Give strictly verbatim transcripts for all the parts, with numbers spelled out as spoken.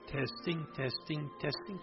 Testing, testing, testing.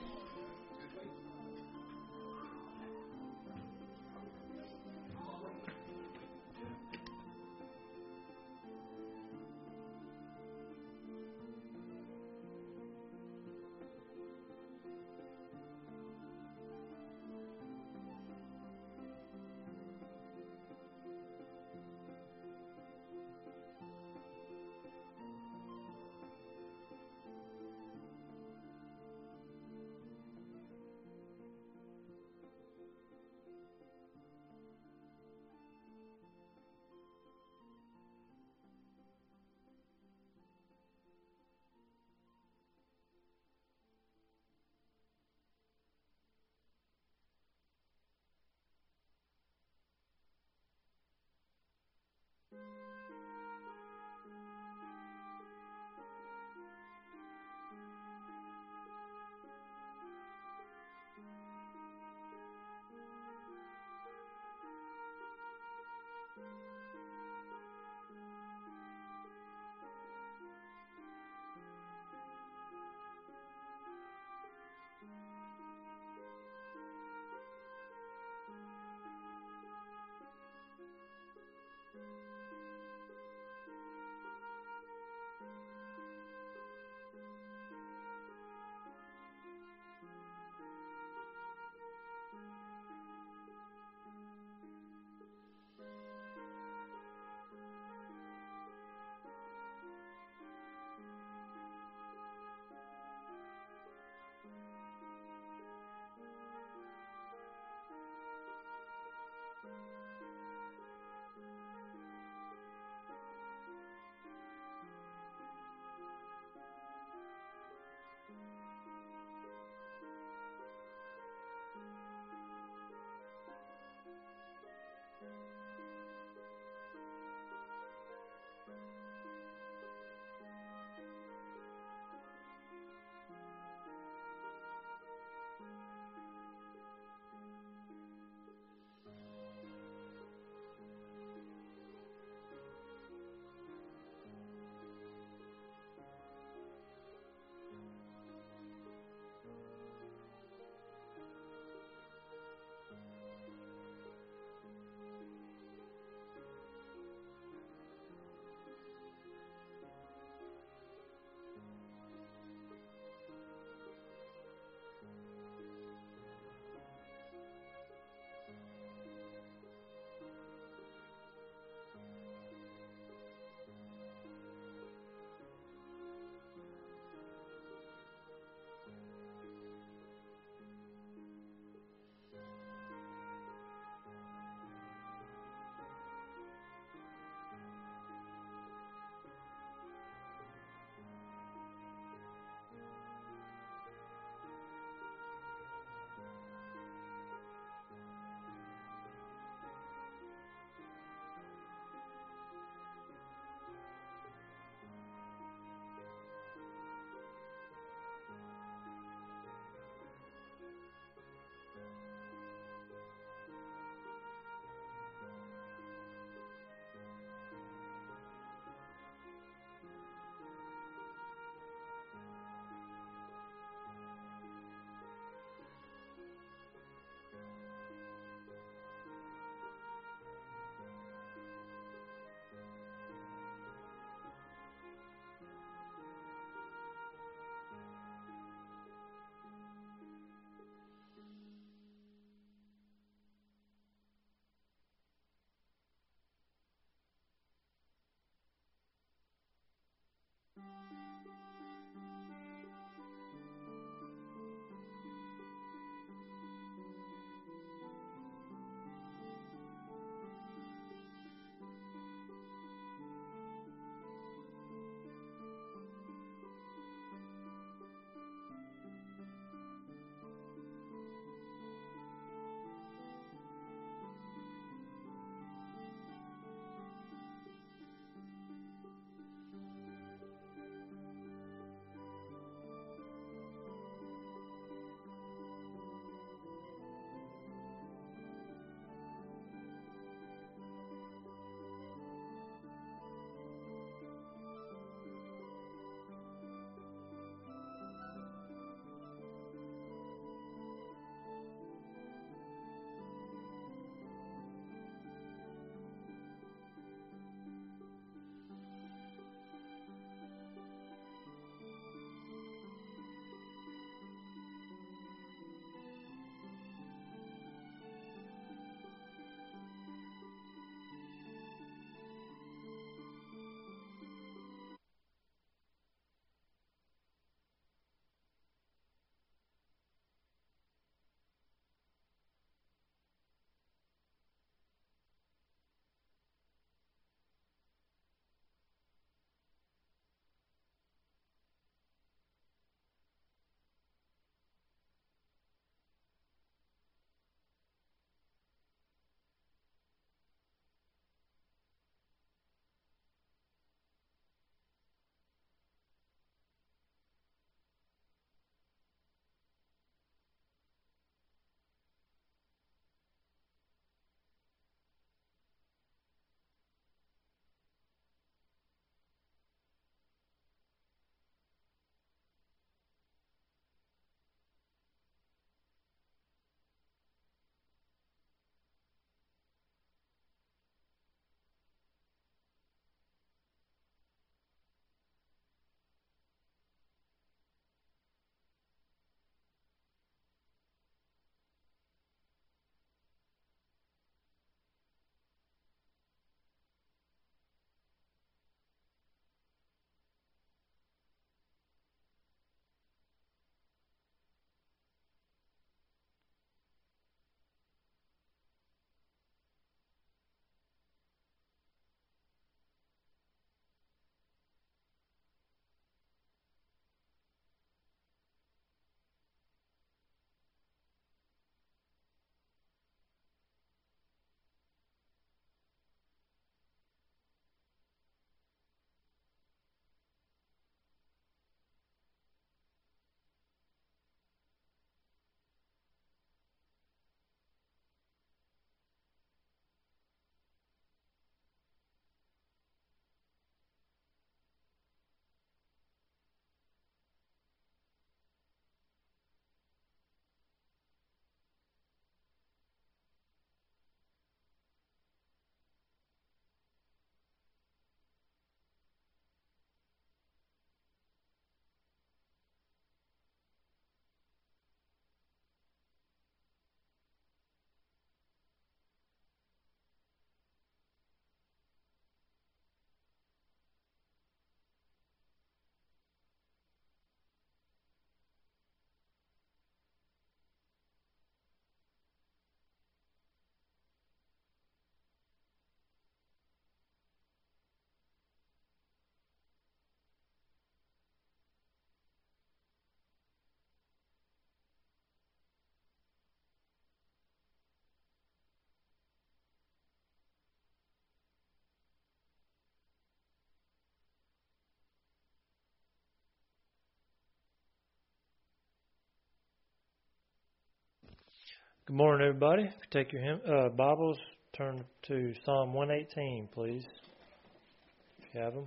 Good morning, everybody. If you take your hymn, uh, Bibles, turn to Psalm one eighteen, please, if you have them.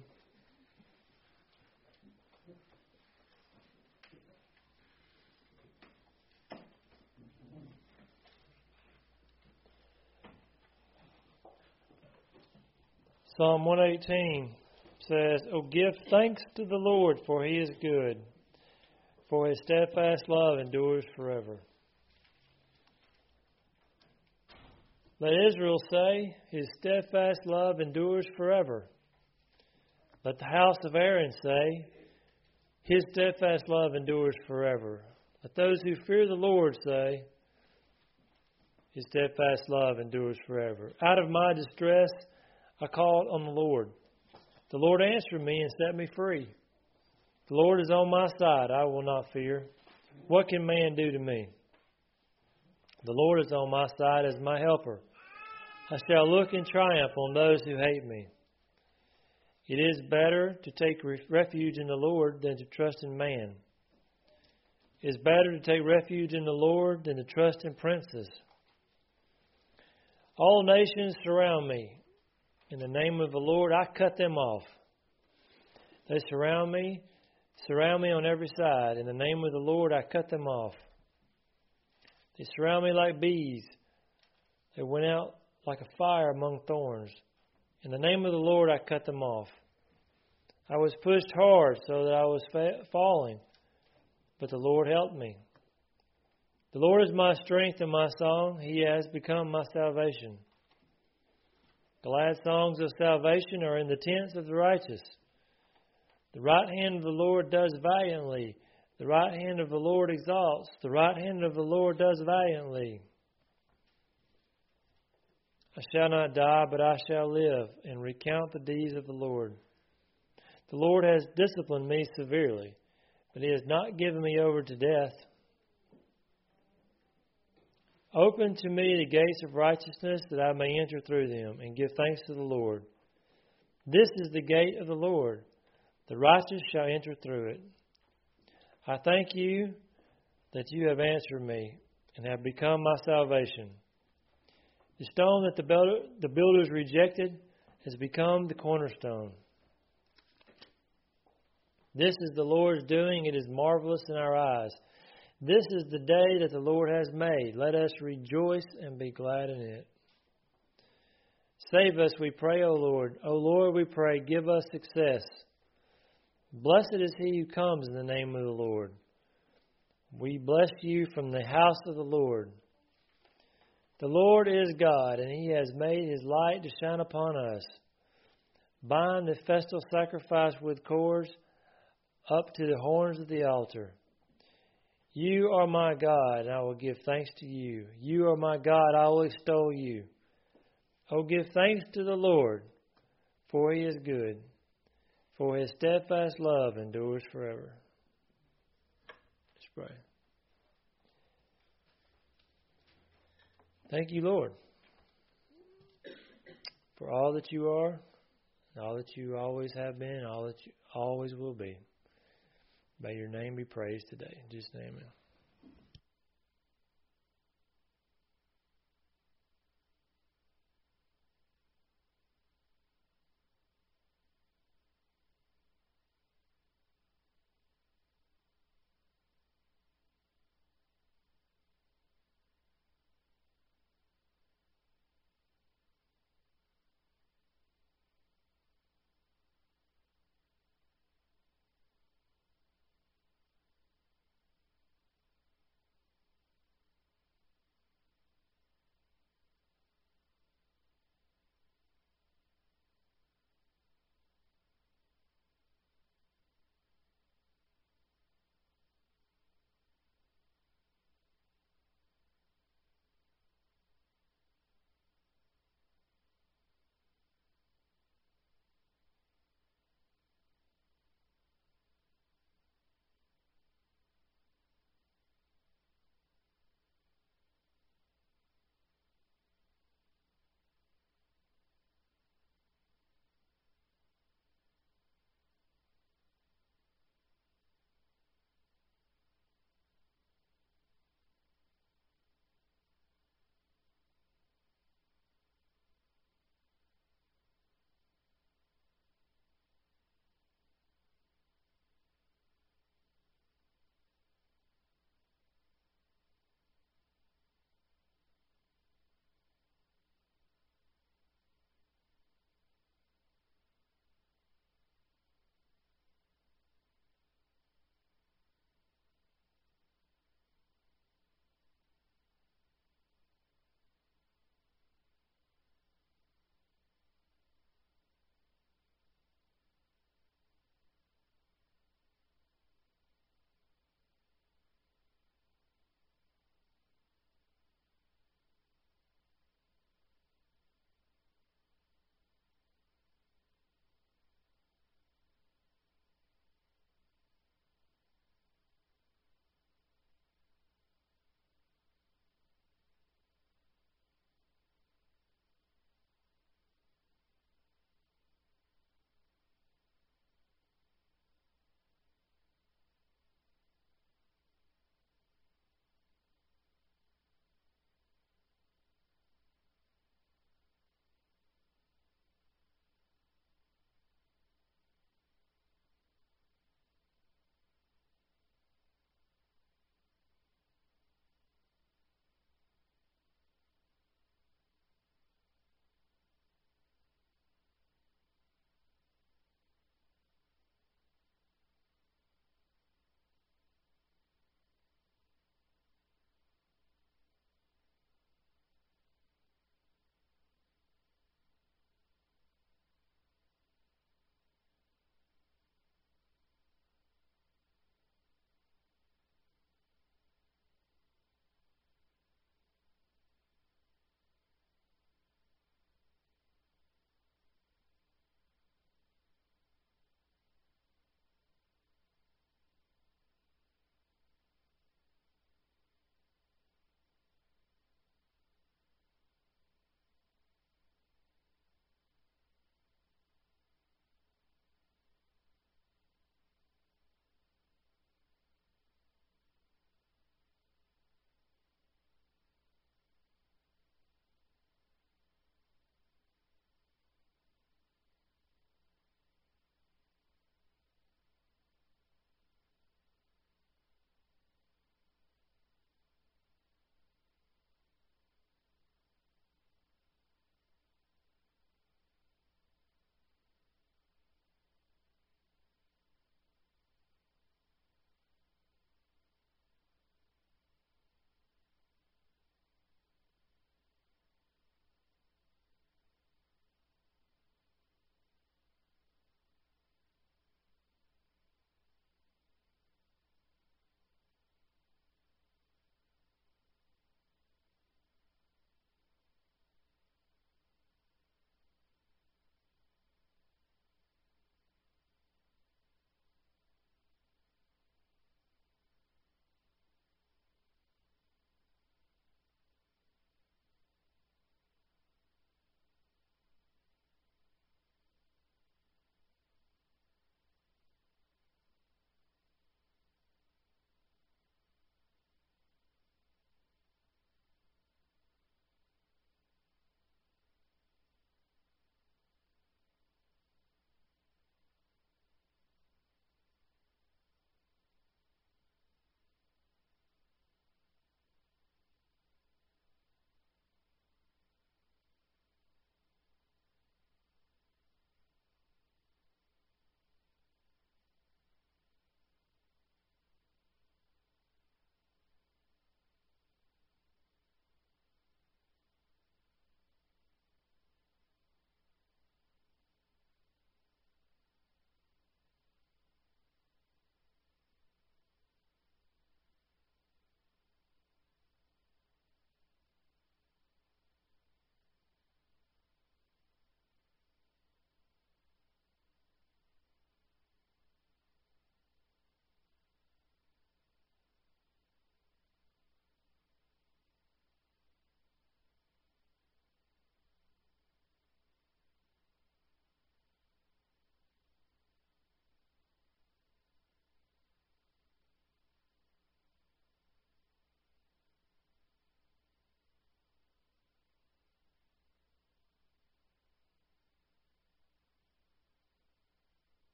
Psalm one eighteen says, "Oh, give thanks to the Lord, for He is good, for His steadfast love endures forever. Let Israel say, His steadfast love endures forever. Let the house of Aaron say, His steadfast love endures forever. Let those who fear the Lord say, His steadfast love endures forever. Out of my distress I called on the Lord. The Lord answered me and set me free. The Lord is on my side, I will not fear. What can man do to me? The Lord is on my side as my helper. I shall look in triumph on those who hate me. It is better to take refuge in the Lord than to trust in man. It is better to take refuge in the Lord than to trust in princes. All nations surround me. In the name of the Lord, I cut them off. They surround me, surround me on every side. In the name of the Lord, I cut them off. They surround me like bees. They went out like a fire among thorns. In the name of the Lord, I cut them off. I was pushed hard so that I was fa- falling, but the Lord helped me. The Lord is my strength and my song. He has become my salvation. Glad songs of salvation are in the tents of the righteous. The right hand of the Lord does valiantly. The right hand of the Lord exalts. The right hand of the Lord does valiantly. I shall not die, but I shall live and recount the deeds of the Lord. The Lord has disciplined me severely, but He has not given me over to death. Open to me the gates of righteousness, that I may enter through them and give thanks to the Lord. This is the gate of the Lord. The righteous shall enter through it. I thank you that you have answered me and have become my salvation. The stone that the builder, the builders rejected has become the cornerstone. This is the Lord's doing. It is marvelous in our eyes. This is the day that the Lord has made. Let us rejoice and be glad in it. Save us, we pray, O Lord. O Lord, we pray, give us success. Blessed is he who comes in the name of the Lord. We bless you from the house of the Lord. The Lord is God, and He has made His light to shine upon us. Bind the festal sacrifice with cords up to the horns of the altar. You are my God, and I will give thanks to you. You are my God, I will extol you. Oh, give thanks to the Lord, for He is good, for His steadfast love endures forever. Let's pray. Thank you, Lord, for all that you are, and all that you always have been, and all that you always will be. May your name be praised today. In Jesus' name, amen.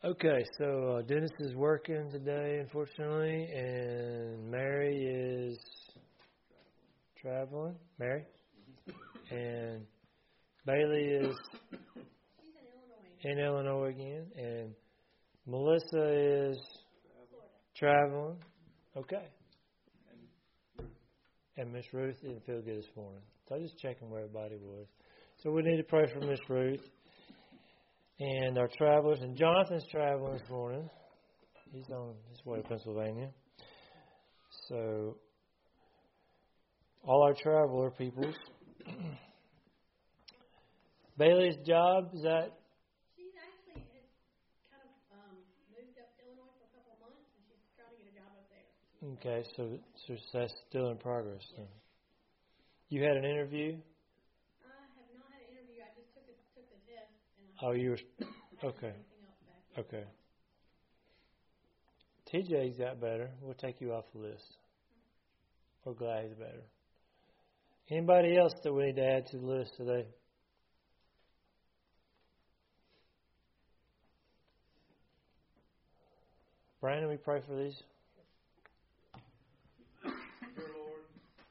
Okay, so uh, Dennis is working today, unfortunately, and Mary is traveling. Mary? And Bailey is in Illinois again, and Melissa is traveling. Okay. And Miss Ruth didn't feel good this morning. So I was just checking where everybody was. So we need to pray for Miss Ruth and our travelers. And Jonathan's traveling this morning. He's on his way to Pennsylvania. So all our traveler peoples. Bailey's job, is that? She's actually has kind of um, moved up to Illinois for a couple of months, and she's trying to get a job up there. Okay, so, so that's still in progress then. You had an interview? I have not had an interview. I just took a, took the test. And I Oh, you were, haven't okay, heard anything else back yet. okay. T J's got better. We'll take you off the list. We're glad he's better. Anybody else that we need to add to the list today? Brandon, we pray for these. Dear Lord,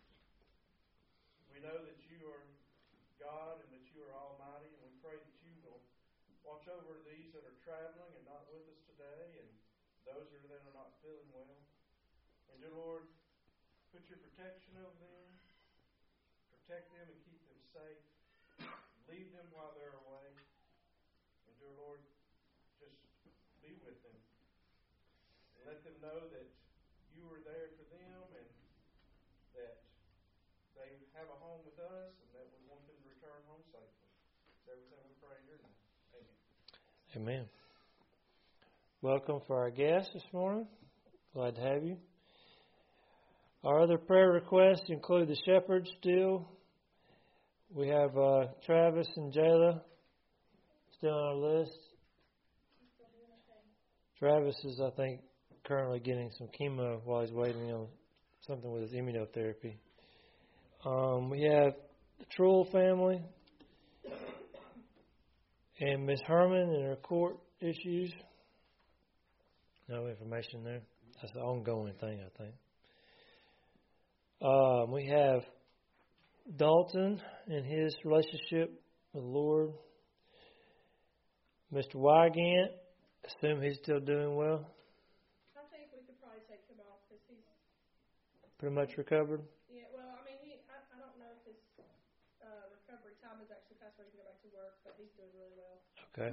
we know that you are God and that you are almighty, and we pray that you will watch over these that are traveling and not with us today, and those that are not feeling well. And dear Lord, put your protection over them, protect them and keep them safe, lead them while they're away, and dear Lord, just be with them. Let them know that you are there for them and that they have a home with us and that we want them to return home safely. It's everything we pray in your name. Amen. Amen. Welcome for our guests this morning. Glad to have you. Our other prayer requests include the shepherds still. We have uh, Travis and Jayla still on our list. Travis is, I think, currently getting some chemo while he's waiting on something with his immunotherapy. Um, we have the Trull family and Miss Herman and her court issues. No information there. That's an ongoing thing, I think. Um, we have Dalton and his relationship with the Lord. Mister Wygant, assume he's still doing well. Pretty much recovered? Yeah, well, I mean, he, I, I don't know if his uh, recovery time is actually past where he can go back to work, but he's doing really well. Okay.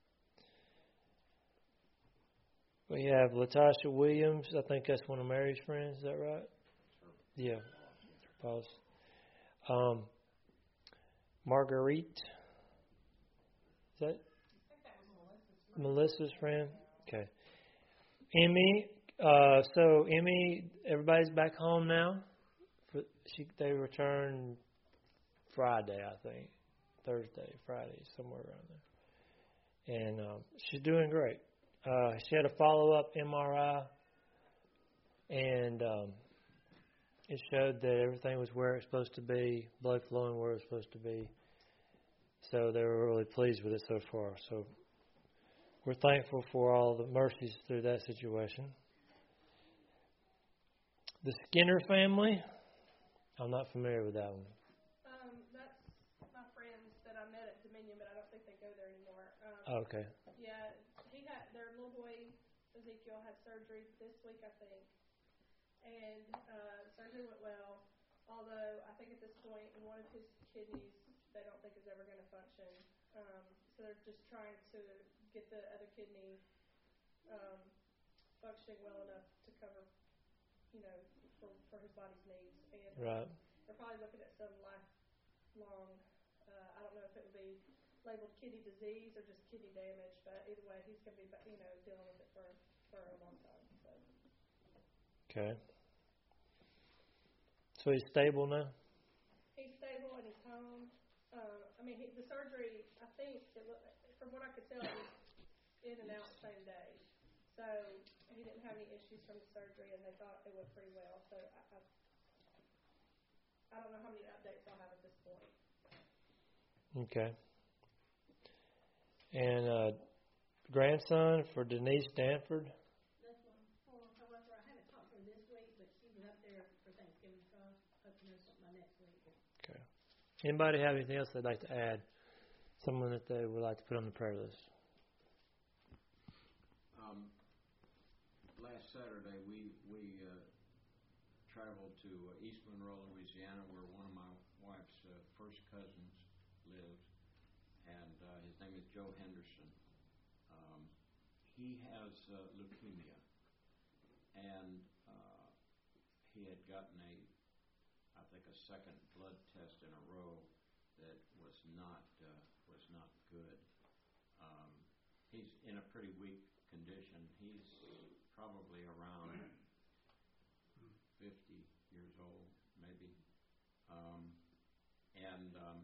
We have Latasha Williams. I think that's one of Mary's friends. Is that right? Sure. Yeah. Pause. Um, Marguerite. Is that? I think that was Melissa's Melissa's friend? Okay. Emmy. Uh, so Emmy, everybody's back home now. For, she they returned Friday, I think, Thursday, Friday, somewhere around there, and um, she's doing great. Uh, she had a follow-up M R I, and um, it showed that everything was where it's supposed to be, blood flowing where it's supposed to be. So they were really pleased with it so far. So we're thankful for all the mercies through that situation. The Skinner family, I'm not familiar with that one. Um, that's my friends that I met at Dominion, but I don't think they go there anymore. Um, Okay. Yeah, he had their little boy Ezekiel had surgery this week, I think, and uh, surgery went well. Although I think at this point, one of his kidneys they don't think is ever going to function, um, so they're just trying to get the other kidney um, functioning well enough to cover. You know, for, for his body's needs. And Right. they're probably looking at some lifelong, uh, I don't know if it would be labeled kidney disease or just kidney damage, but either way, he's going to be, you know, dealing with it for, for a long time. So. Okay. So he's stable now? He's stable and he's home. Uh, I mean, he, the surgery, I think, it looked, from what I could tell, it was in and out the same day. So he didn't have any issues from the surgery, and they thought it went pretty well. So I, I, I don't know how many updates I'll have at this point. Okay. And uh, grandson for Denise Danford. That's one. Oh, however, I haven't talked to her this week, but she was up there for Thanksgiving, so I hope to know something by next week. Okay. Anybody have anything else they'd like to add? Someone that they would like to put on the prayer list? Um, last Saturday, we we uh, traveled to uh, East Monroe, Louisiana, where one of my wife's uh, first cousins lives, and uh, his name is Joe Henderson. Um, he has uh, leukemia, and uh, he had gotten a, I think, a second blood test in a row that was not uh, was not good. Um, he's in a pretty weak condition. He's probably around fifty years old, maybe, um, and um,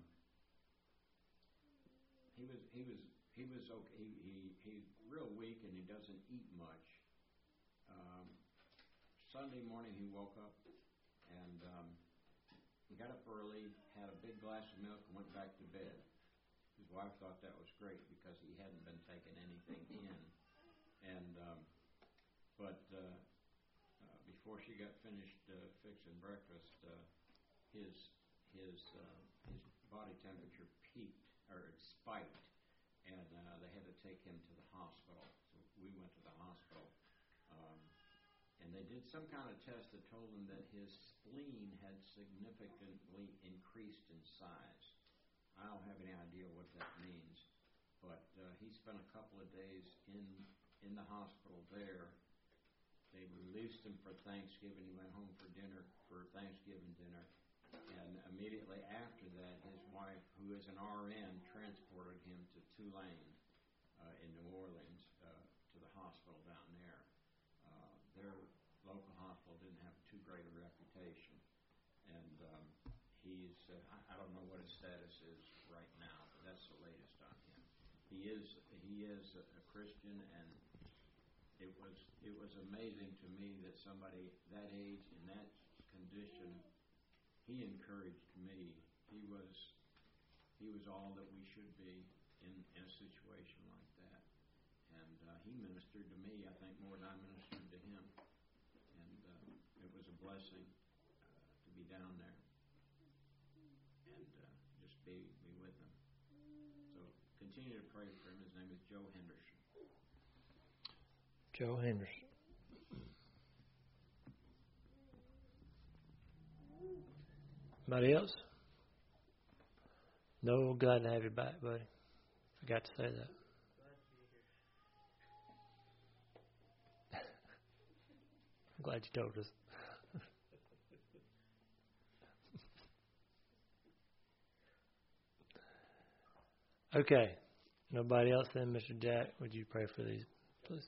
he was he was he was okay. He, he he's real weak and he doesn't eat much. Um, Sunday morning he woke up and um, he got up early, had a big glass of milk, and went back to bed. His wife thought that was great because he hadn't been taking anything in, and um, but uh, uh, before she got finished uh, fixing breakfast, uh, his his uh, his body temperature peaked or it spiked, and uh, they had to take him to the hospital. So we went to the hospital. Um, And they did some kind of test that told them that his spleen had significantly increased in size. I don't have any idea what that means, but uh, he spent a couple of days in in the hospital there. They released him for Thanksgiving. He went home for dinner, for Thanksgiving dinner, and immediately after that, his wife, who is an R N, transported him to Tulane uh, in New Orleans uh, to the hospital down there. Uh, their local hospital didn't have too great a reputation, and um, he's, uh, I, I don't know what his status is right now, but that's the latest on him. He is he is a, a Christian, and it was it was amazing to me that somebody that age in that condition, he encouraged me. He was he was all that we should be in, in a situation like that. And uh, he ministered to me, I think, more than I ministered to him. And uh, it was a blessing uh, to be down there and uh, just be, be with him. So continue to pray for him. His name is Joe Henderson. Joe Henderson. Anybody else? No, glad to have you back, buddy. Forgot to say that. I'm glad you told us. Okay. Nobody else then, Mister Jack, would you pray for these, please?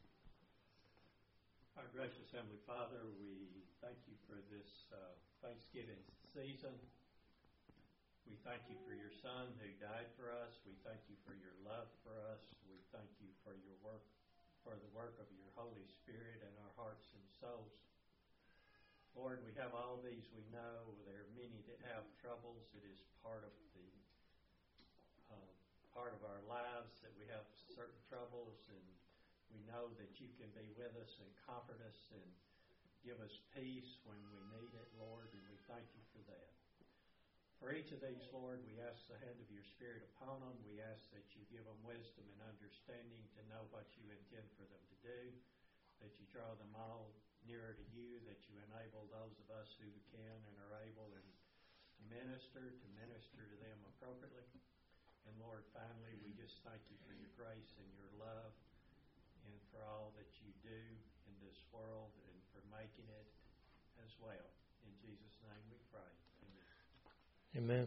Our gracious Heavenly Father, we thank you for this uh, Thanksgiving season. We thank you for your Son who died for us. We thank you for your love for us. We thank you for your work, for the work of your Holy Spirit in our hearts and souls. Lord, we have all these we know. There are many that have troubles. It is part of the uh, part of our lives that we have certain troubles, and we know that you can be with us and comfort us and give us peace when we need it, Lord, and we thank you for that. For each of these, Lord, we ask the hand of your Spirit upon them. We ask that you give them wisdom and understanding to know what you intend for them to do, that you draw them all nearer to you, that you enable those of us who can and are able and to minister, to minister to them appropriately. And Lord, finally, we just thank you for your grace and your love and for all that you do in this world and for making it as well. In Jesus' name we pray. Amen.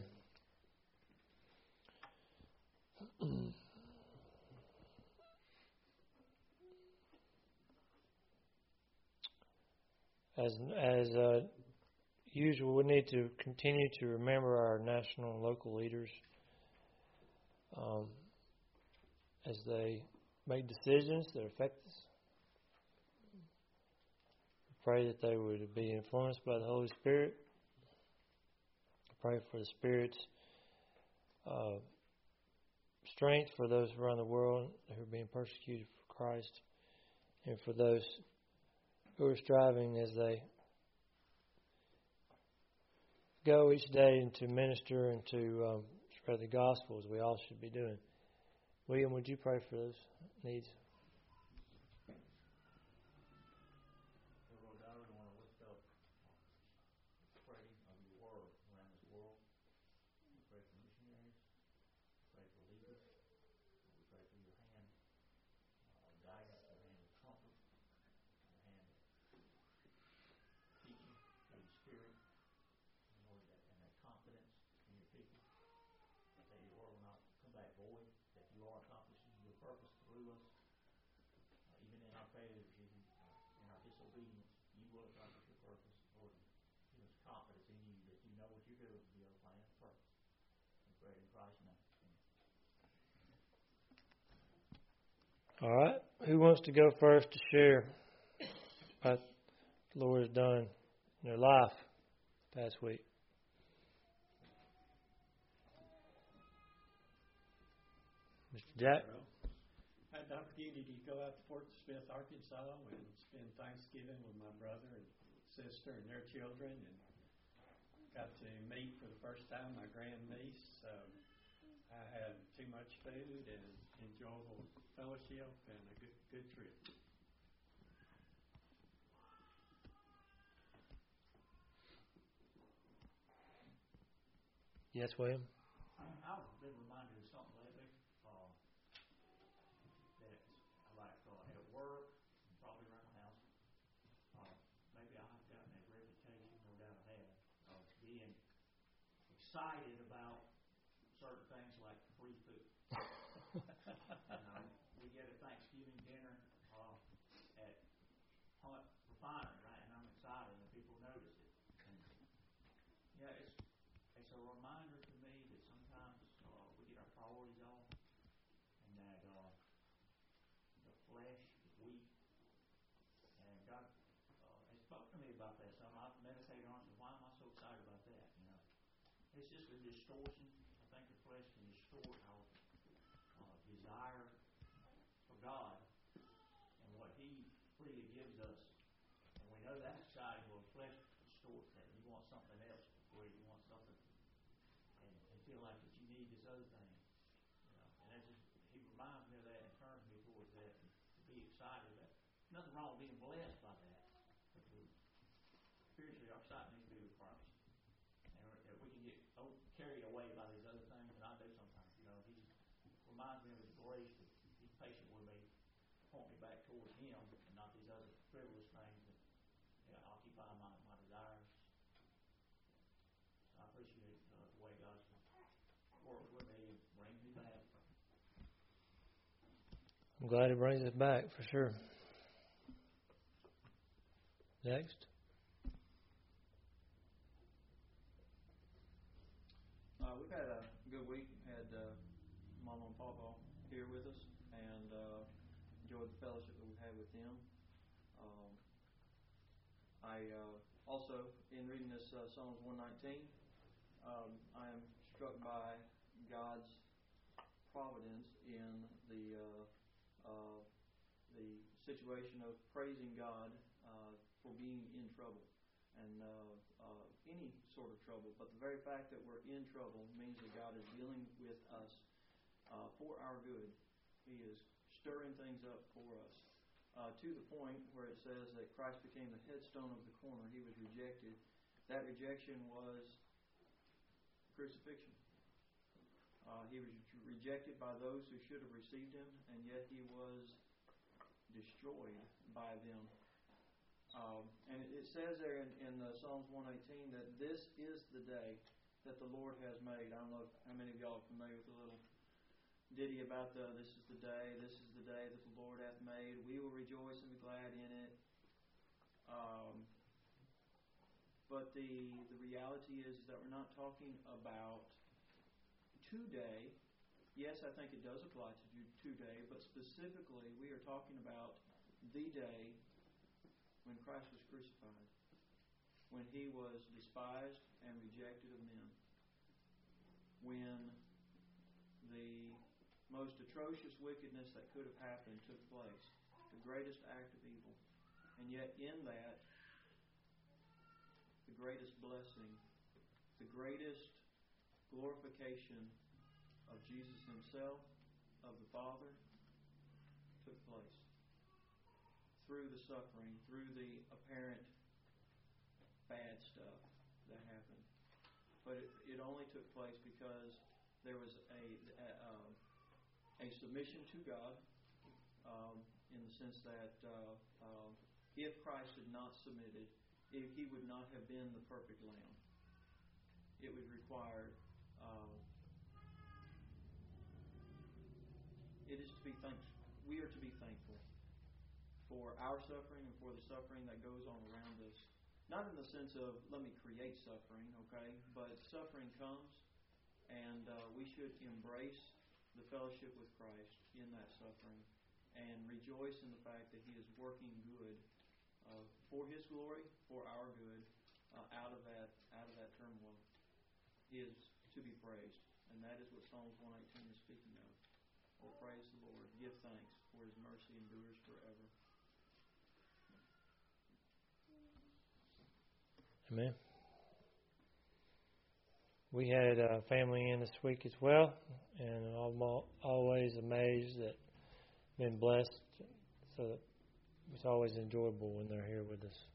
As as uh, usual, we need to continue to remember our national and local leaders um, as they make decisions that affect us. Pray that they would be influenced by the Holy Spirit. Pray for the Spirit's uh, strength for those around the world who are being persecuted for Christ, and for those who are striving as they go each day and to minister and to um, spread the gospel, as we all should be doing. William, would you pray for those needs? Lord God, we want to lift up spreading of your word around this world. We pray for missionaries. We pray for leaders. We pray for your hand of guidance, your hand of comfort, your hand of teaching through the Spirit, and Lord, that, and that confidence in your people, that your word will not come back void, that you are accomplishing your purpose through us. Uh, even in our failures, even uh, in our disobedience, you will accomplish your purpose. Lord, give us confidence in you that you know what you're doing for your plan and purpose. We pray in Christ's name. All right. Who wants to go first to share what the Lord has done in their life past week? Mister Jack? I had the opportunity to go out to Fort Smith, Arkansas, and spend Thanksgiving with my brother and sister and their children, and got to meet for the first time my grandniece. Um, I had too much food and enjoyable fellowship and a good good trip. Yes, William? I've been reminded of something lately uh, that I like uh, at work, and probably around the house. Uh, maybe I've gotten that reputation, no doubt I have, of being excited about certain things like free food. You know, we get a Thanksgiving dinner uh, at Hunt Refinery, right? And I'm excited, and people notice it. And yeah, it's it's a reminder to me that sometimes uh, we get our priorities off, and that uh, the flesh is weak. And God uh, has spoken to me about that. So I've meditated on it. Why am I so excited about that? You know, it's just a distortion. I think the flesh can distort our uh, desire for God and what He freely gives us. And we know that's exciting. Well, the flesh distorts that. You want something else for free. You want something, and, and feel like that you need this other thing. You know, and that just He reminds me of that and turns me towards that, and to be excited about. Nothing wrong with being blessed by that. But we, spiritually, our sight needs to be with Christ. And we we can get oh, carried away by these other things, and I do sometimes. You know, He reminds me of His grace that He's patient with me, point me back towards Him, and not these other frivolous things that you know, occupy my, my desires. So I appreciate uh, the way God's worked with me and brings me back. I'm glad He brings us back, for sure. Next. Uh, we've had a good week. Had uh, Mama and Papa here with us, and uh, enjoyed the fellowship that we've had with them. Um, I uh, also, in reading this uh, Psalms one nineteen, um, I am struck by God's providence in the uh, uh, the situation of praising God uh, for being in trouble. And uh, uh, any sort of trouble, but the very fact that we're in trouble means that God is dealing with us uh, for our good. He is stirring things up for us uh, to the point where it says that Christ became the headstone of the corner. He was rejected. That rejection was crucifixion. Uh, he was rejected by those who should have received Him, and yet He was destroyed by them. Um, and it, it says there in, in the Psalms one eighteen that this is the day that the Lord has made. I don't know if, how many of y'all are familiar with the little ditty about the this is the day, this is the day that the Lord hath made. We will rejoice and be glad in it. Um, but the the reality is that we're not talking about today. Yes, I think it does apply to today, but specifically we are talking about the day when Christ was crucified, when He was despised and rejected of men, when the most atrocious wickedness that could have happened took place, the greatest act of evil. And yet in that, the greatest blessing, the greatest glorification of Jesus Himself, of the Father, took place. Through the suffering, through the apparent bad stuff that happened. But it, it only took place because there was a a, um, a submission to God, um, in the sense that uh, uh, if Christ had not submitted, if He would not have been the perfect Lamb. It would require. Uh, it is to be thankful. We are to be thankful for our suffering and for the suffering that goes on around us. Not in the sense of, let me create suffering, okay? But suffering comes, and uh, we should embrace the fellowship with Christ in that suffering and rejoice in the fact that He is working good uh, for His glory, for our good, uh, out of that out of that turmoil. He is to be praised, and that is what Psalms one eighteen is speaking of. Oh, praise the Lord. Give thanks, for His mercy endures forever. Amen. We had a family in this week as well, and I'm always amazed that been blessed. So it's always enjoyable when they're here with us.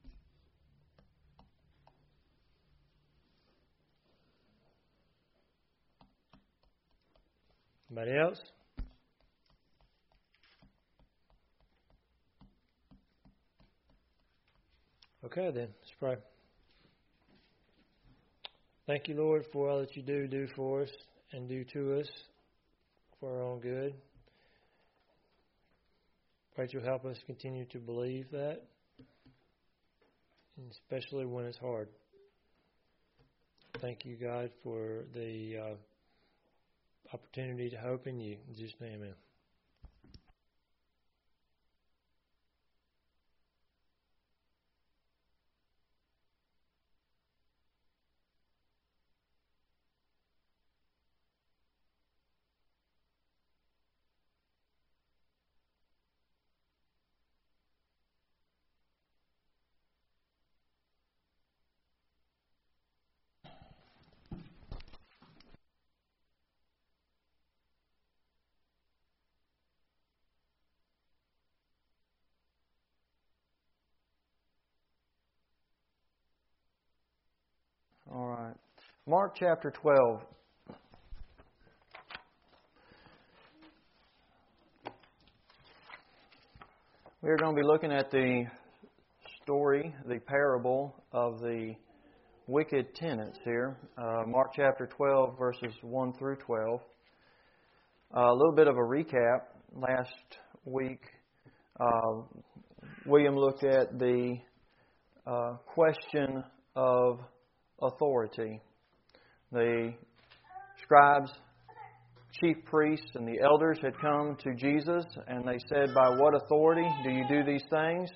Anybody else? Okay, then. Let's pray. Thank you, Lord, for all that you do, do for us and do to us for our own good. Pray you'll help us continue to believe that, and especially when it's hard. Thank you, God, for the uh, opportunity to hope in you. In Jesus' name, amen. All right. Mark chapter twelve. We're going to be looking at the story, the parable of the wicked tenants here. Uh, Mark chapter twelve, verses one through twelve. Uh, a little bit of a recap. Last week, uh, William looked at the uh, question of authority. The scribes, chief priests, and the elders had come to Jesus, and they said, "By what authority do you do these things?"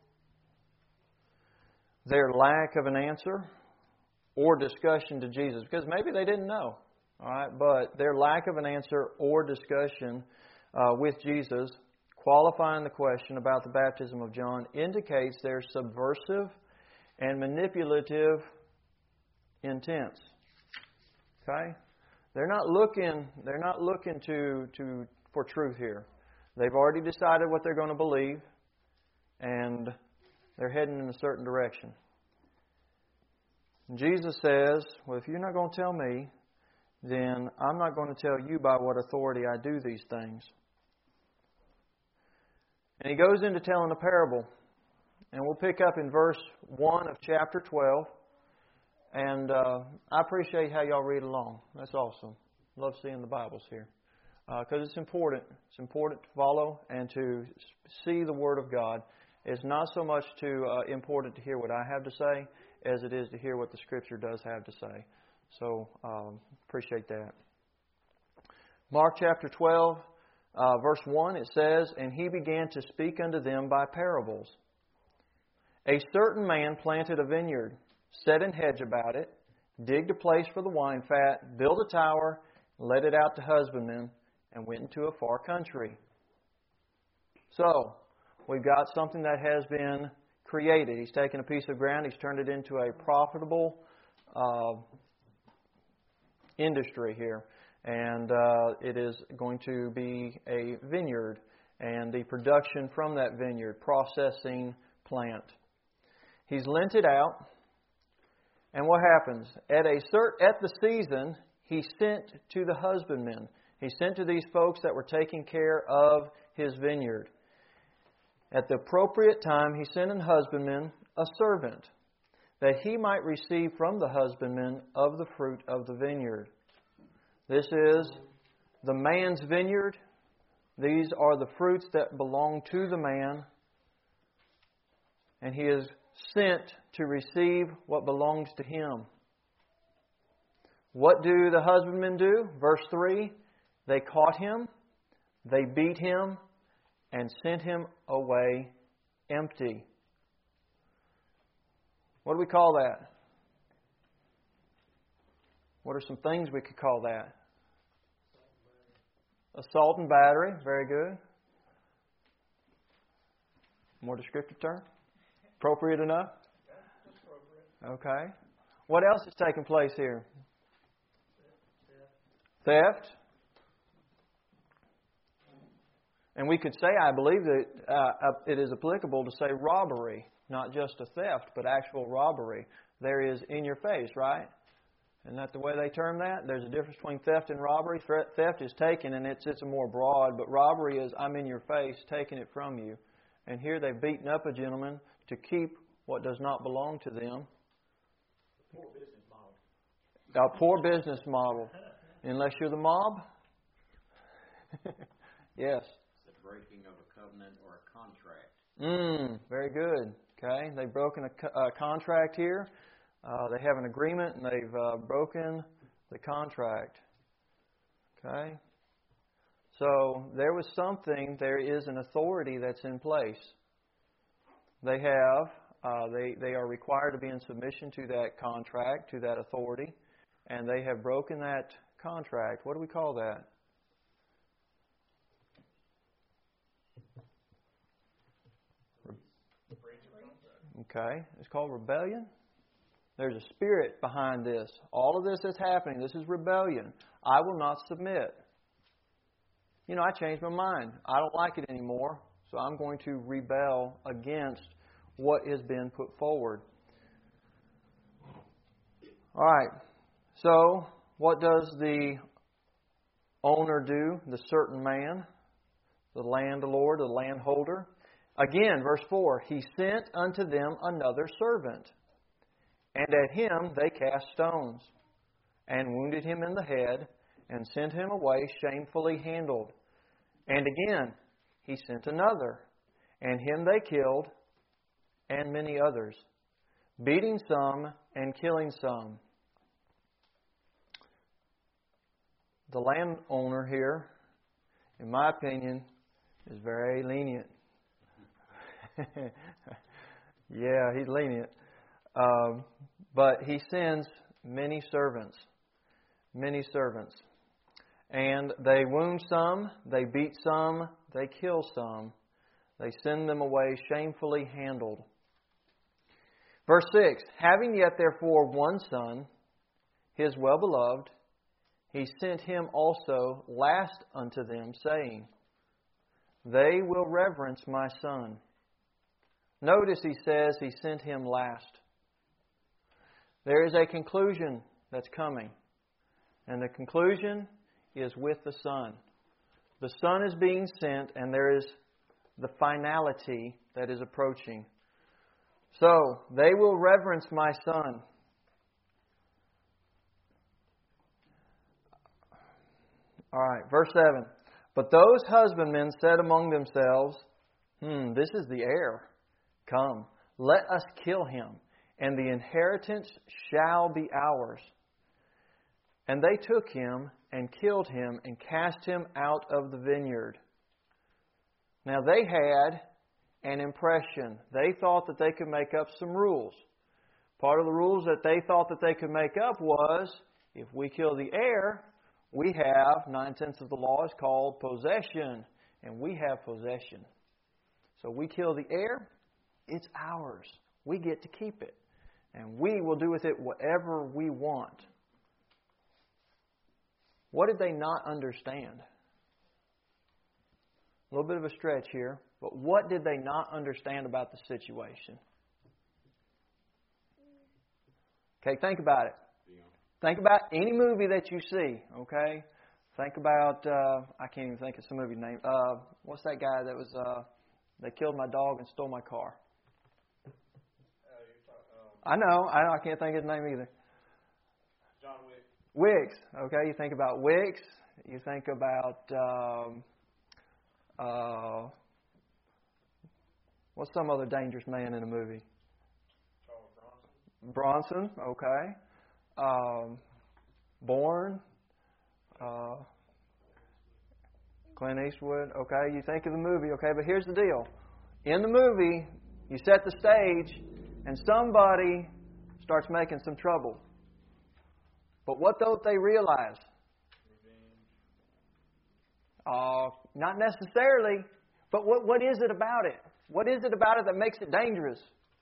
Their lack of an answer or discussion to Jesus, because maybe they didn't know, all right, but their lack of an answer or discussion uh, with Jesus, qualifying the question about the baptism of John, indicates their subversive and manipulative intents. Okay? They're not looking they're not looking to, to for truth here. They've already decided what they're going to believe, and they're heading in a certain direction. And Jesus says, well, if you're not going to tell me, then I'm not going to tell you by what authority I do these things. And He goes into telling a parable. And we'll pick up in verse one of chapter twelve. And uh, I appreciate how y'all read along. That's awesome. Love seeing the Bibles here. Because uh, it's important. It's important to follow and to see the Word of God. It's not so much too uh, important to hear what I have to say as it is to hear what the Scripture does have to say. So, um, appreciate that. Mark chapter twelve, uh, verse one, it says, "And He began to speak unto them by parables. A certain man planted a vineyard, set an hedge about it, digged a place for the wine fat, built a tower, let it out to husbandmen, and went into a far country. So, we've got something that has been created. He's taken a piece of ground, he's turned it into a profitable uh, industry here. And uh, it is going to be a vineyard and the production from that vineyard, processing plant. He's lent it out. And what happens? At a cert, at the season, he sent to the husbandmen. He sent to these folks that were taking care of his vineyard. At the appropriate time, he sent an husbandman a servant, that he might receive from the husbandman of the fruit of the vineyard. This is the man's vineyard. These are the fruits that belong to the man. And he is sent to receive what belongs to him. What do the husbandmen do? Verse three, they caught him, they beat him, and sent him away empty. What do we call that? What are some things we could call that? Assault and battery. Very good. More descriptive term? Appropriate enough? Okay. What else is taking place here? Theft. And we could say, I believe that uh, it is applicable to say robbery, not just a theft, but actual robbery. There is in your face, right? Isn't that the way they term that? There's a difference between theft and robbery. Theft is taken, and it's it's a more broad, but robbery is I'm in your face, taking it from you. And here they've beaten up a gentleman to keep what does not belong to them. Poor business model. A poor business model. Unless you're the mob. Yes. It's the breaking of a covenant or a contract. Mm, very good. Okay, they've broken a, co- a contract here. Uh, they have an agreement, and they've uh, broken the contract. Okay. So there was something. There is an authority that's in place. They have. Uh, they they are required to be in submission to that contract, to that authority, and they have broken that contract. What do we call that? Okay, it's called rebellion. There's a spirit behind this. All of this that's happening, this is rebellion. I will not submit. You know, I changed my mind. I don't like it anymore, so I'm going to rebel against what has been put forward. All right, so what does the owner do, the certain man, the landlord, the landholder? Again, verse four, he sent unto them another servant, and at him they cast stones, and wounded him in the head, and sent him away shamefully handled. And again, he sent another, and him they killed, and many others, beating some and killing some. The landowner here, in my opinion, is very lenient. Yeah, he's lenient. Um, but he sends many servants. Many servants. And they wound some, they beat some, they kill some. They send them away shamefully handled. Verse six, having yet therefore one son, his well-beloved, he sent him also last unto them, saying, they will reverence my son. Notice he says he sent him last. There is a conclusion that's coming. And the conclusion is with the Son. The Son is being sent, and there is the finality that is approaching. So, they will reverence my Son. All right, verse seven. But those husbandmen said among themselves, Hmm, this is the heir. Come, let us kill him, and the inheritance shall be ours. And they took him and killed him and cast him out of the vineyard. Now they had an impression. They thought that they could make up some rules. Part of the rules that they thought that they could make up was, if we kill the heir, we have, nine-tenths of the law is called possession, and we have possession. So we kill the heir, it's ours. We get to keep it. And we will do with it whatever we want. What did they not understand? A little bit of a stretch here, but what did they not understand about the situation? Okay, think about it. Think about any movie that you see, okay? Think about, uh, I can't even think of some movie name. Uh, what's that guy that was, uh, they killed my dog and stole my car? I know, I know, I can't think of his name either. John Wick. Wicks, okay? You think about Wicks. You think about, um, uh, what's some other dangerous man in a movie? Charles Bronson. Bronson, okay. Um, Bourne, uh, Clint Eastwood, okay. You think of the movie, okay, but here's the deal. In the movie, you set the stage, and somebody starts making some trouble. But what don't they realize? Uh, not necessarily, but what what is it about it? What is it about it that makes it dangerous?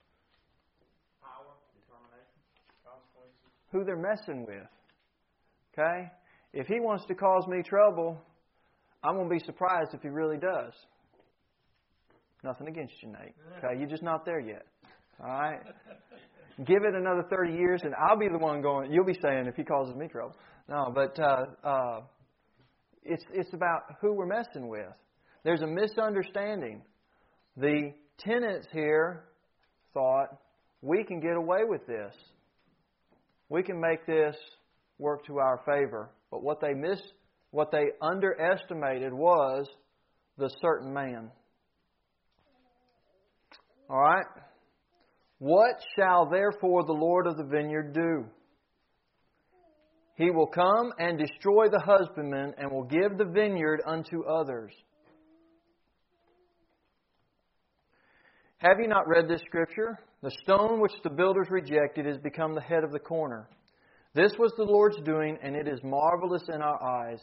Who they're messing with. Okay? If he wants to cause me trouble, I'm going to be surprised if he really does. Nothing against you, Nate. Okay? You're just not there yet. All right? Give it another thirty years and I'll be the one going, you'll be saying if he causes me trouble. No, but uh, uh, it's, it's about who we're messing with. There's a misunderstanding. The tenants here thought, we can get away with this. We can make this work to our favor. But what they missed, what they underestimated was the certain man. All right? What shall therefore the Lord of the vineyard do? He will come and destroy the husbandman and will give the vineyard unto others. Have you not read this scripture? The stone which the builders rejected has become the head of the corner. This was the Lord's doing, and it is marvelous in our eyes.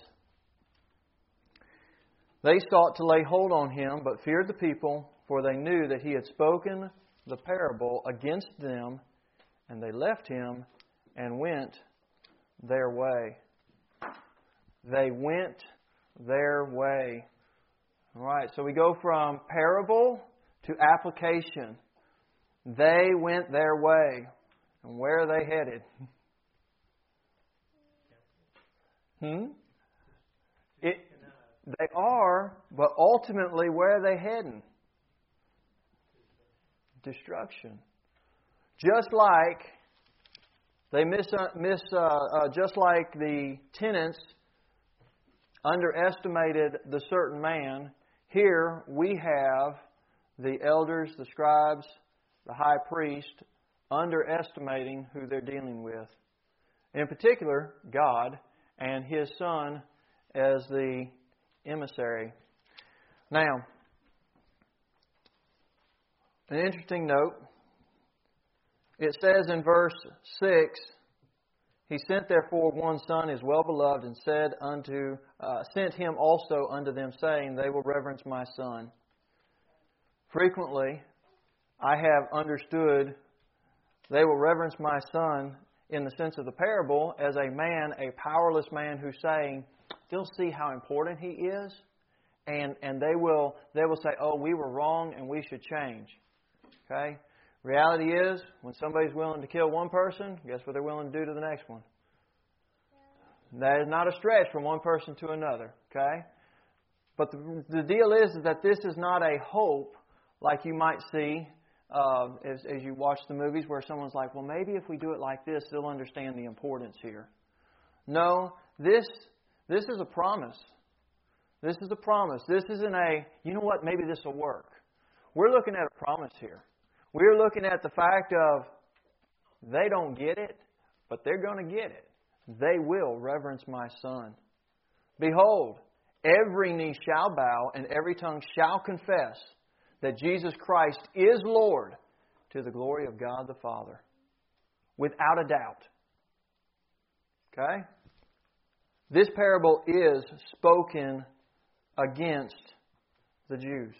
They sought to lay hold on him, but feared the people, for they knew that he had spoken the parable against them, and they left him and went their way. They went their way. All right, so we go from parable to application. They went their way. And where are they headed? Hmm? It, they are, but ultimately, where are they heading? Destruction. Just like they miss, uh, miss uh, uh, just like the tenants underestimated the certain man. Here we have the elders, the scribes, the high priest underestimating who they're dealing with. In particular, God and His Son as the emissary. Now, an interesting note. It says in verse six, He sent therefore one son, His well-beloved, and said unto, uh, sent him also unto them, saying, They will reverence my Son. Frequently, I have understood they will reverence my Son in the sense of the parable as a man, a powerless man who's saying, they'll see how important he is, and, and they will they will say, oh, we were wrong and we should change. Okay? Reality is, when somebody's willing to kill one person, guess what they're willing to do to the next one? That is not a stretch from one person to another. Okay? But the, the deal is, is that this is not a hope like you might see uh, as, as you watch the movies where someone's like, well, maybe if we do it like this, they'll understand the importance here. No, this this is a promise. This is a promise. This isn't a, you know what, maybe this will work. We're looking at a promise here. We're looking at the fact of they don't get it, but they're going to get it. They will reverence my Son. Behold, every knee shall bow and every tongue shall confess that Jesus Christ is Lord to the glory of God the Father. Without a doubt. Okay? This parable is spoken against the Jews.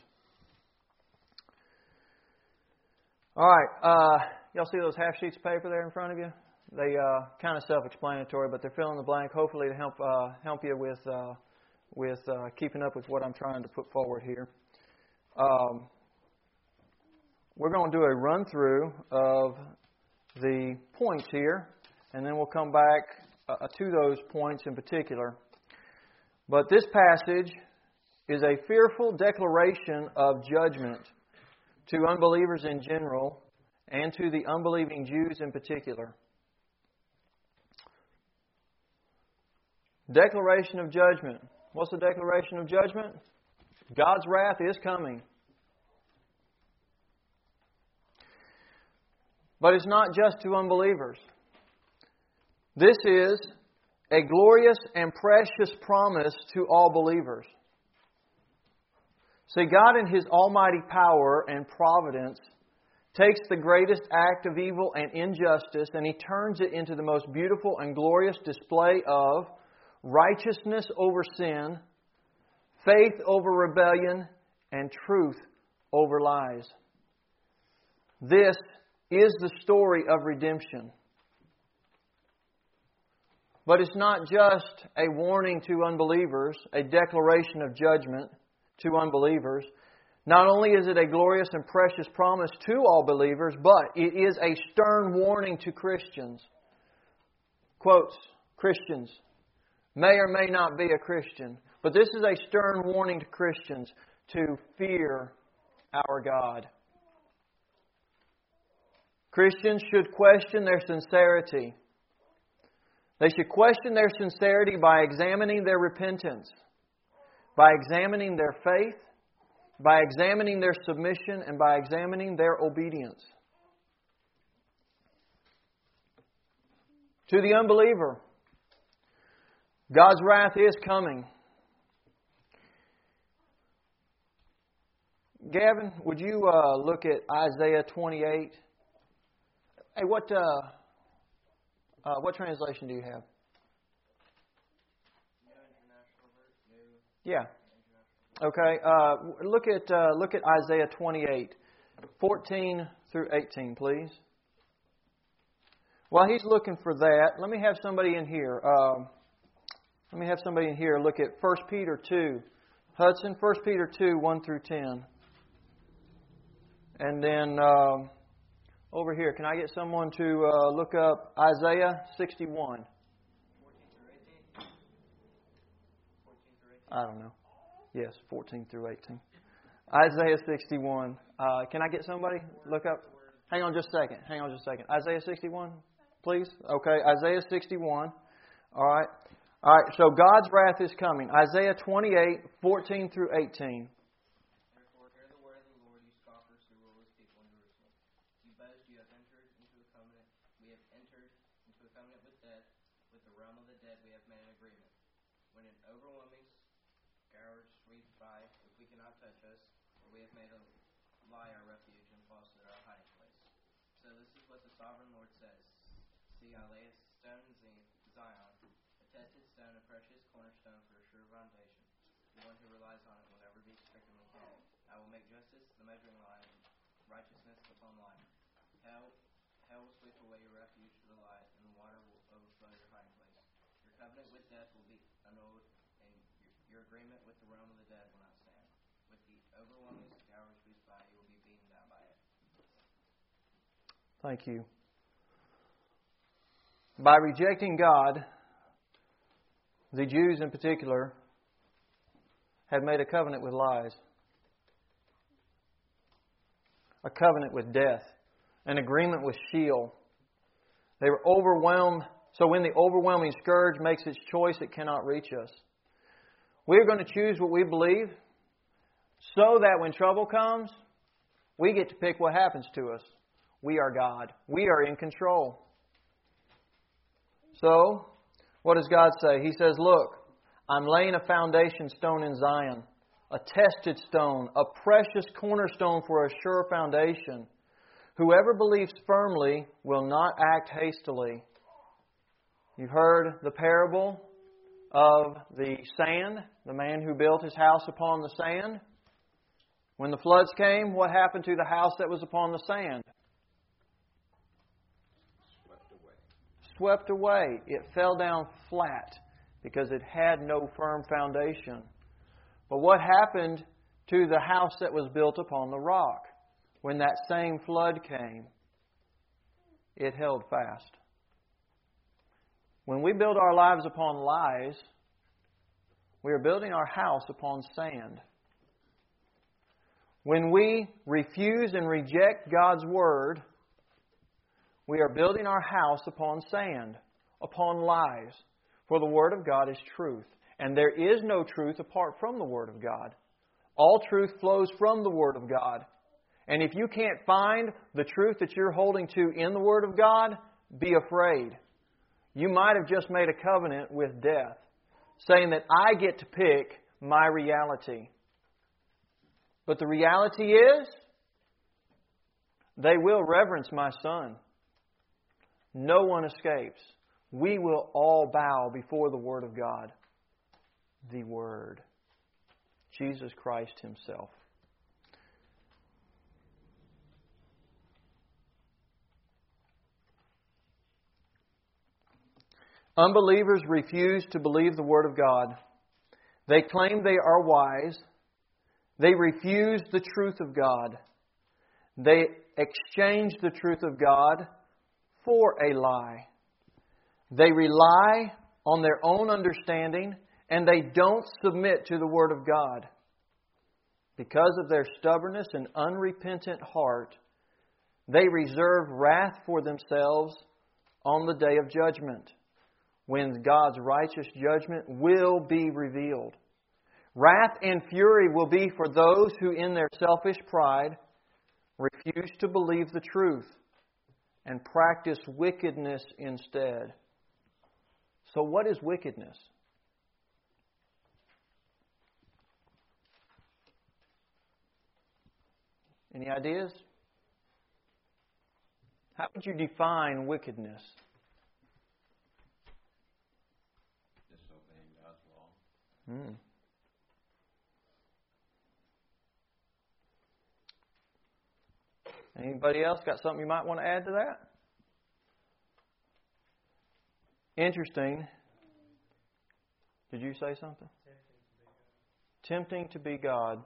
All right, uh, y'all see those half sheets of paper there in front of you? They uh, kind of self-explanatory, but they're fill in the blank. Hopefully, to help uh, help you with uh, with uh, keeping up with what I'm trying to put forward here. Um, we're going to do a run through of the points here, and then we'll come back uh, to those points in particular. But this passage is a fearful declaration of judgment to unbelievers in general and to the unbelieving Jews in particular. Declaration of judgment. What's the declaration of judgment? God's wrath is coming. But it's not just to unbelievers. This is a glorious and precious promise to all believers. See, God in His almighty power and providence takes the greatest act of evil and injustice and He turns it into the most beautiful and glorious display of righteousness over sin, faith over rebellion, and truth over lies. This is the story of redemption. But it's not just a warning to unbelievers, a declaration of judgment to unbelievers. Not only is it a glorious and precious promise to all believers, but it is a stern warning to Christians. Quotes, Christians may or may not be a Christian, but this is a stern warning to Christians to fear our God. Christians should question their sincerity. They should question their sincerity by examining their repentance, by examining their faith, by examining their submission, and by examining their obedience. To the unbeliever, God's wrath is coming. Gavin, would you uh, look at Isaiah twenty-eight? Hey, what uh, uh, what translation do you have? Yeah. Okay. Uh, look at uh, look at Isaiah twenty-eight, fourteen through eighteen, please. While he's looking for that, let me have somebody in here. Uh, let me have somebody in here look at First Peter two. Hudson, First Peter two, one through ten. And then uh, over here, can I get someone to uh, look up Isaiah sixty-one? I don't know. Yes, fourteen through eighteen. Isaiah sixty-one. Uh, can I get somebody? Look up. Hang on just a second. Hang on just a second. Isaiah sixty-one, please. Okay, Isaiah sixty-one. All right. All right, so God's wrath is coming. Isaiah twenty-eight, fourteen through eighteen. Therefore, hear the word of the Lord, you scoffers who rule His people in Jerusalem. You boast you have entered into a covenant. We have entered into a covenant with death. With the realm of the dead we have made an agreement. When an overwhelming scourge sweeps by, if we cannot touch us, for we have made a lie our refuge and falsehood our hiding place. So this is what the sovereign Lord says. See, I lay a stone in Zion, a tested stone, a precious cornerstone for a sure foundation. The one who relies on it will never be stricken with care. I will make justice the measuring line, righteousness the plumb line. Hell, hell will sweep away your refuge to the light, and the water will overflow your hiding place. Your covenant with death will be annulled, and your, your agreement with the realm of the dead will not stand. With the overwhelming scourge sweeps by, you will be beaten down by it. Thank you. By rejecting God, the Jews in particular had made a covenant with lies, a covenant with death, an agreement with Sheol. They were overwhelmed. So when the overwhelming scourge makes its choice, it cannot reach us. We're going to choose what we believe so that when trouble comes, we get to pick what happens to us. We are God. We are in control. So, what does God say? He says, look, I'm laying a foundation stone in Zion, a tested stone, a precious cornerstone for a sure foundation. Whoever believes firmly will not act hastily. You've heard the parable of the sand, the man who built his house upon the sand. When the floods came, what happened to the house that was upon the sand? Swept away. Swept away. It fell down flat because it had no firm foundation. But what happened to the house that was built upon the rock? When that same flood came, it held fast. When we build our lives upon lies, we are building our house upon sand. When we refuse and reject God's Word, we are building our house upon sand, upon lies. For the Word of God is truth. And there is no truth apart from the Word of God. All truth flows from the Word of God. And if you can't find the truth that you're holding to in the Word of God, be afraid. You might have just made a covenant with death, saying that I get to pick my reality. But the reality is, they will reverence my Son. No one escapes. We will all bow before the Word of God. The Word. Jesus Christ Himself. Unbelievers refuse to believe the Word of God. They claim they are wise. They refuse the truth of God. They exchange the truth of God for a lie. They rely on their own understanding, and they don't submit to the Word of God. Because of their stubbornness and unrepentant heart, they reserve wrath for themselves on the day of judgment, when God's righteous judgment will be revealed. Wrath and fury will be for those who in their selfish pride refuse to believe the truth and practice wickedness instead. So what is wickedness? Any ideas? How would you define wickedness? Disobeying God's law. Hmm. Anybody else got something you might want to add to that? Interesting. Did you say something? Tempting to be God.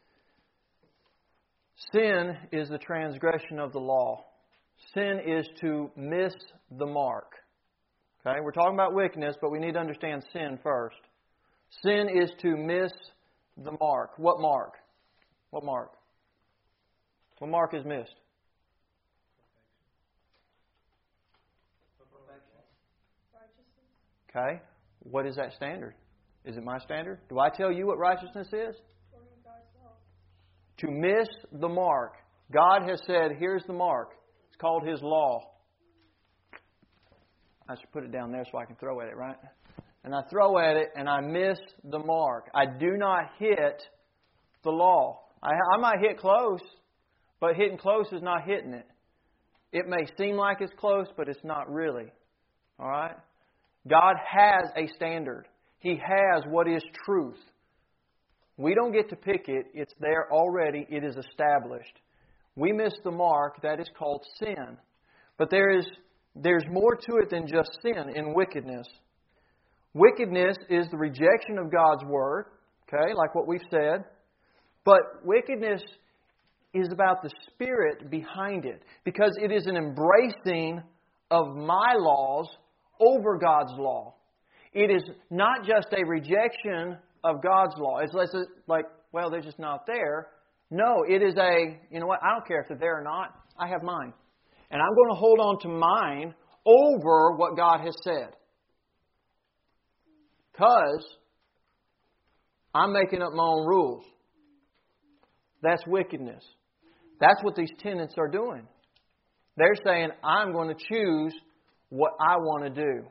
Sin is the transgression of the law. Sin is to miss the mark. Okay, we're talking about wickedness, but we need to understand sin first. Sin is to miss the mark. What mark? What mark? What mark is missed? Okay. What is that standard? Is it my standard? Do I tell you what righteousness is? To miss the mark. God has said, here's the mark. It's called His law. I should put it down there so I can throw at it, right? And I throw at it and I miss the mark. I do not hit the law. I, I might hit close, but hitting close is not hitting it. It may seem like it's close, but it's not really. All right? God has a standard. He has what is truth. We don't get to pick it. It's there already. It is established. We miss the mark. That is called sin. But there is there's more to it than just sin in wickedness. Wickedness is the rejection of God's Word, okay, like what we've said. But wickedness is about the spirit behind it, because it is an embracing of my laws over God's law. It is not just a rejection of God's law. It's like, well, they're just not there. No, it is a, you know what, I don't care if they're there or not. I have mine. And I'm going to hold on to mine over what God has said. Because I'm making up my own rules. That's wickedness. That's what these tenants are doing. They're saying, I'm going to choose what I want to do.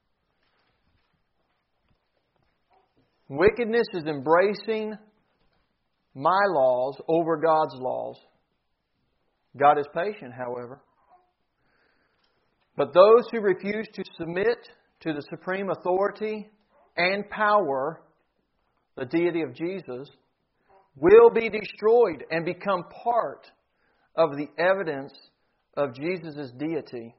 Wickedness is embracing my laws over God's laws. God is patient, however. But those who refuse to submit to the supreme authority and power, the deity of Jesus, will be destroyed and become part of the evidence of Jesus' deity.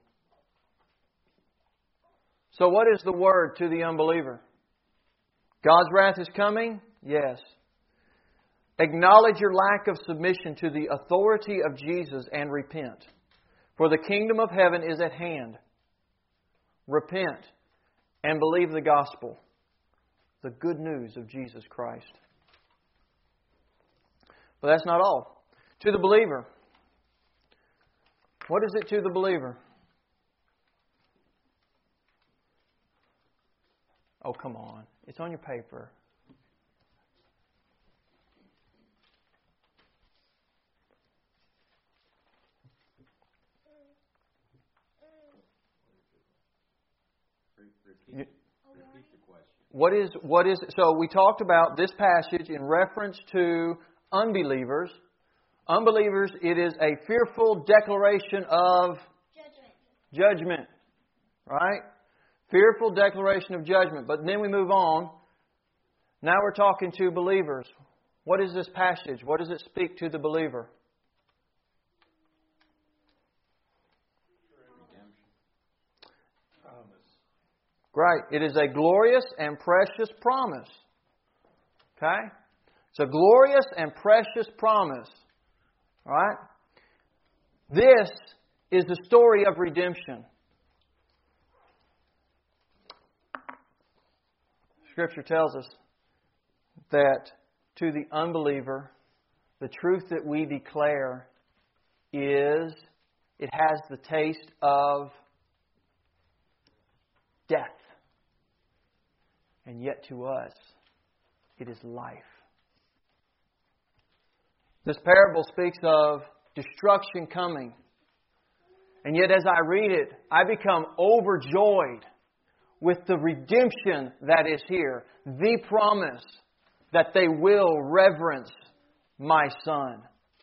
So what is the word to the unbeliever? God's wrath is coming? Yes. Acknowledge your lack of submission to the authority of Jesus and repent. For the kingdom of heaven is at hand. Repent and believe the gospel, the good news of Jesus Christ. But that's not all. To the believer. What is it to the believer? Oh, come on. It's on your paper. Repeat, repeat the question. What is, what is, so we talked about this passage in reference to unbelievers. Unbelievers, it is a fearful declaration of Judgment. judgment. Right? Fearful declaration of judgment. But then we move on. Now we're talking to believers. What is this passage? What does it speak to the believer? Right. It is a glorious and precious promise. Okay? It's a glorious and precious promise. All right? This is the story of redemption. Scripture tells us that to the unbeliever, the truth that we declare is it has the taste of death. And yet to us, it is life. This parable speaks of destruction coming. And yet as I read it, I become overjoyed with the redemption that is here. The promise that they will reverence my Son.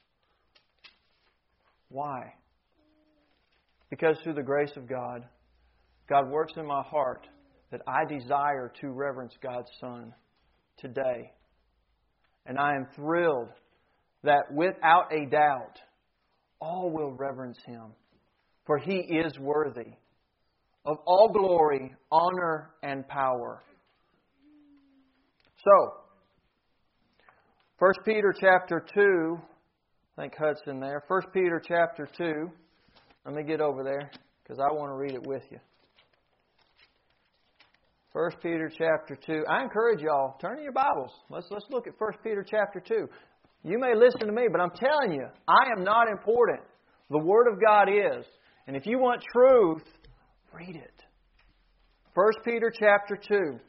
Why? Because through the grace of God, God works in my heart that I desire to reverence God's Son today. And I am thrilled that without a doubt, all will reverence Him. For He is worthy of all glory, honor, and power. So, First Peter chapter two, I think Hudson there. First Peter chapter two. Let me get over there because I want to read it with you. First Peter chapter two. I encourage y'all, turn to your Bibles. Let's let's look at First Peter chapter two. You may listen to me, but I'm telling you, I am not important. The Word of God is. And if you want truth, read it. First Peter chapter two.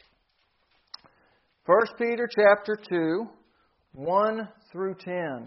First Peter chapter two, one through ten.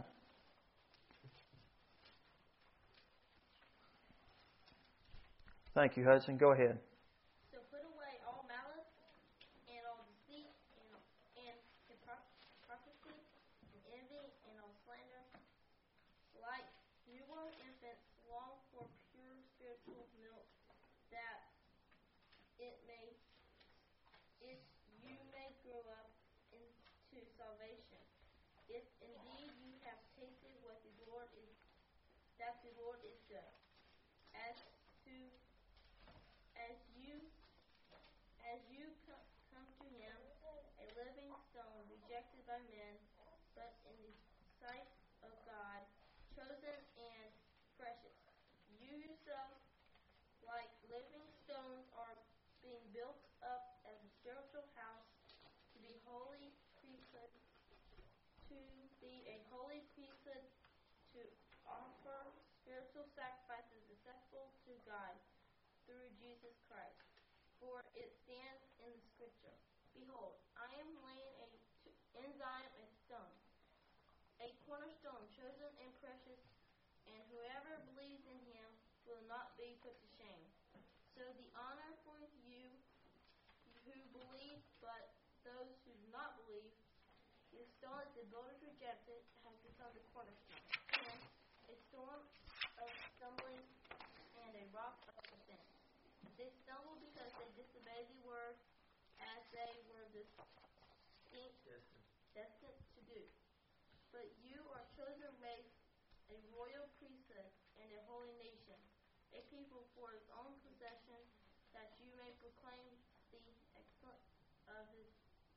Thank you, Hudson. Go ahead. So put away all malice and all deceit and, and hypocrisy and envy and all slander. Like newborn infants, long for pure spiritual milk, that it may, if you may grow up into salvation. If indeed you have tasted what the Lord is, that the Lord is good. As to As you, as you co- come to Him, a living stone rejected by men, but in the sight of God, chosen and precious. You yourselves, like living stones, are being built up as a spiritual house to be holy priesthood, to be a holy priesthood, to offer spiritual sacrifices acceptable to God through Jesus Christ. For it stands in the Scripture, Behold, I am laying a t- in Zion a stone, a cornerstone, chosen and precious, and whoever believes in Him will not be put to shame. So the honor for you who believe, but those who do not believe, the stone that the builders rejected has become the cornerstone, and a stone of stumbling and a rock of offense. They stumble because they disobey the word, as they were distinct, destined to do. But you are a chosen race, a royal priesthood, and a holy nation, a people for His own possession, that you may proclaim the excellence of His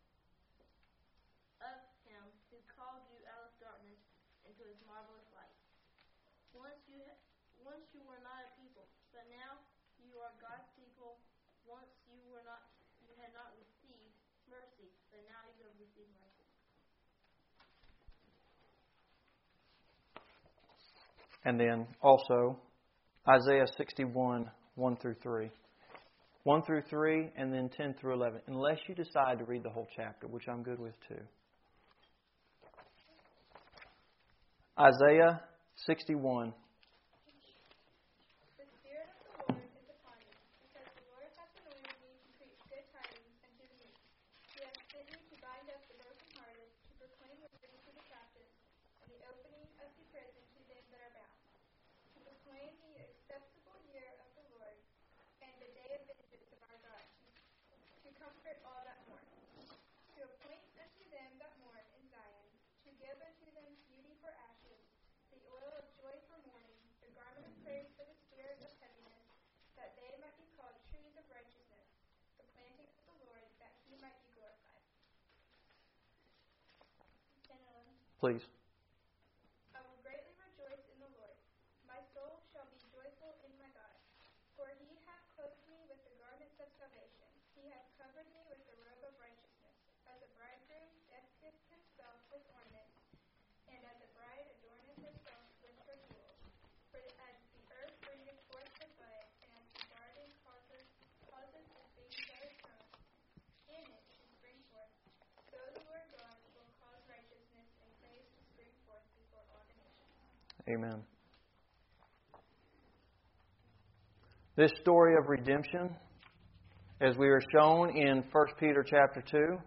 of Him who called you out of darkness into His marvelous light. Once you ha- once you were not a people, but now you are God's people. Once you were not, you had not received mercy, but now you have received mercy. And then also Isaiah sixty-one, one through three. one through three, and then ten through eleven. Unless you decide to read the whole chapter, which I'm good with too. Isaiah sixty-one. The Spirit of the Lord is upon me, because the Lord hath anointed me to preach good tidings unto the meek. He hath sent me to bind up the brokenhearted, to proclaim liberty to the captives, and the opening of the prison to them that are bound, to proclaim the acceptable year of the Lord, and the day of vengeance of our God, to comfort all that mourn, to appoint unto them that mourn in Zion, to give unto them beauty for ashes, the oil of joy for mourning, the garment of praise for the spirit of heaviness, that they might be called trees of righteousness, the planting of the Lord, that He might be glorified. ten and eleven. Please. I will greatly rejoice in the Lord. My soul shall be joyful in my God. For He hath clothed me with the garments of salvation. He hath covered me with the robe of righteousness. As a bridegroom decketh himself with ornaments, and as a bride adorneth herself with her jewels. For as the earth bringeth forth her bud, and as the garden causeth, causeth the things that are sown in it to spring forth, so the Lord God will cause righteousness and praise to spring forth before all the nations. Amen. This story of redemption, as we are shown in First Peter chapter two.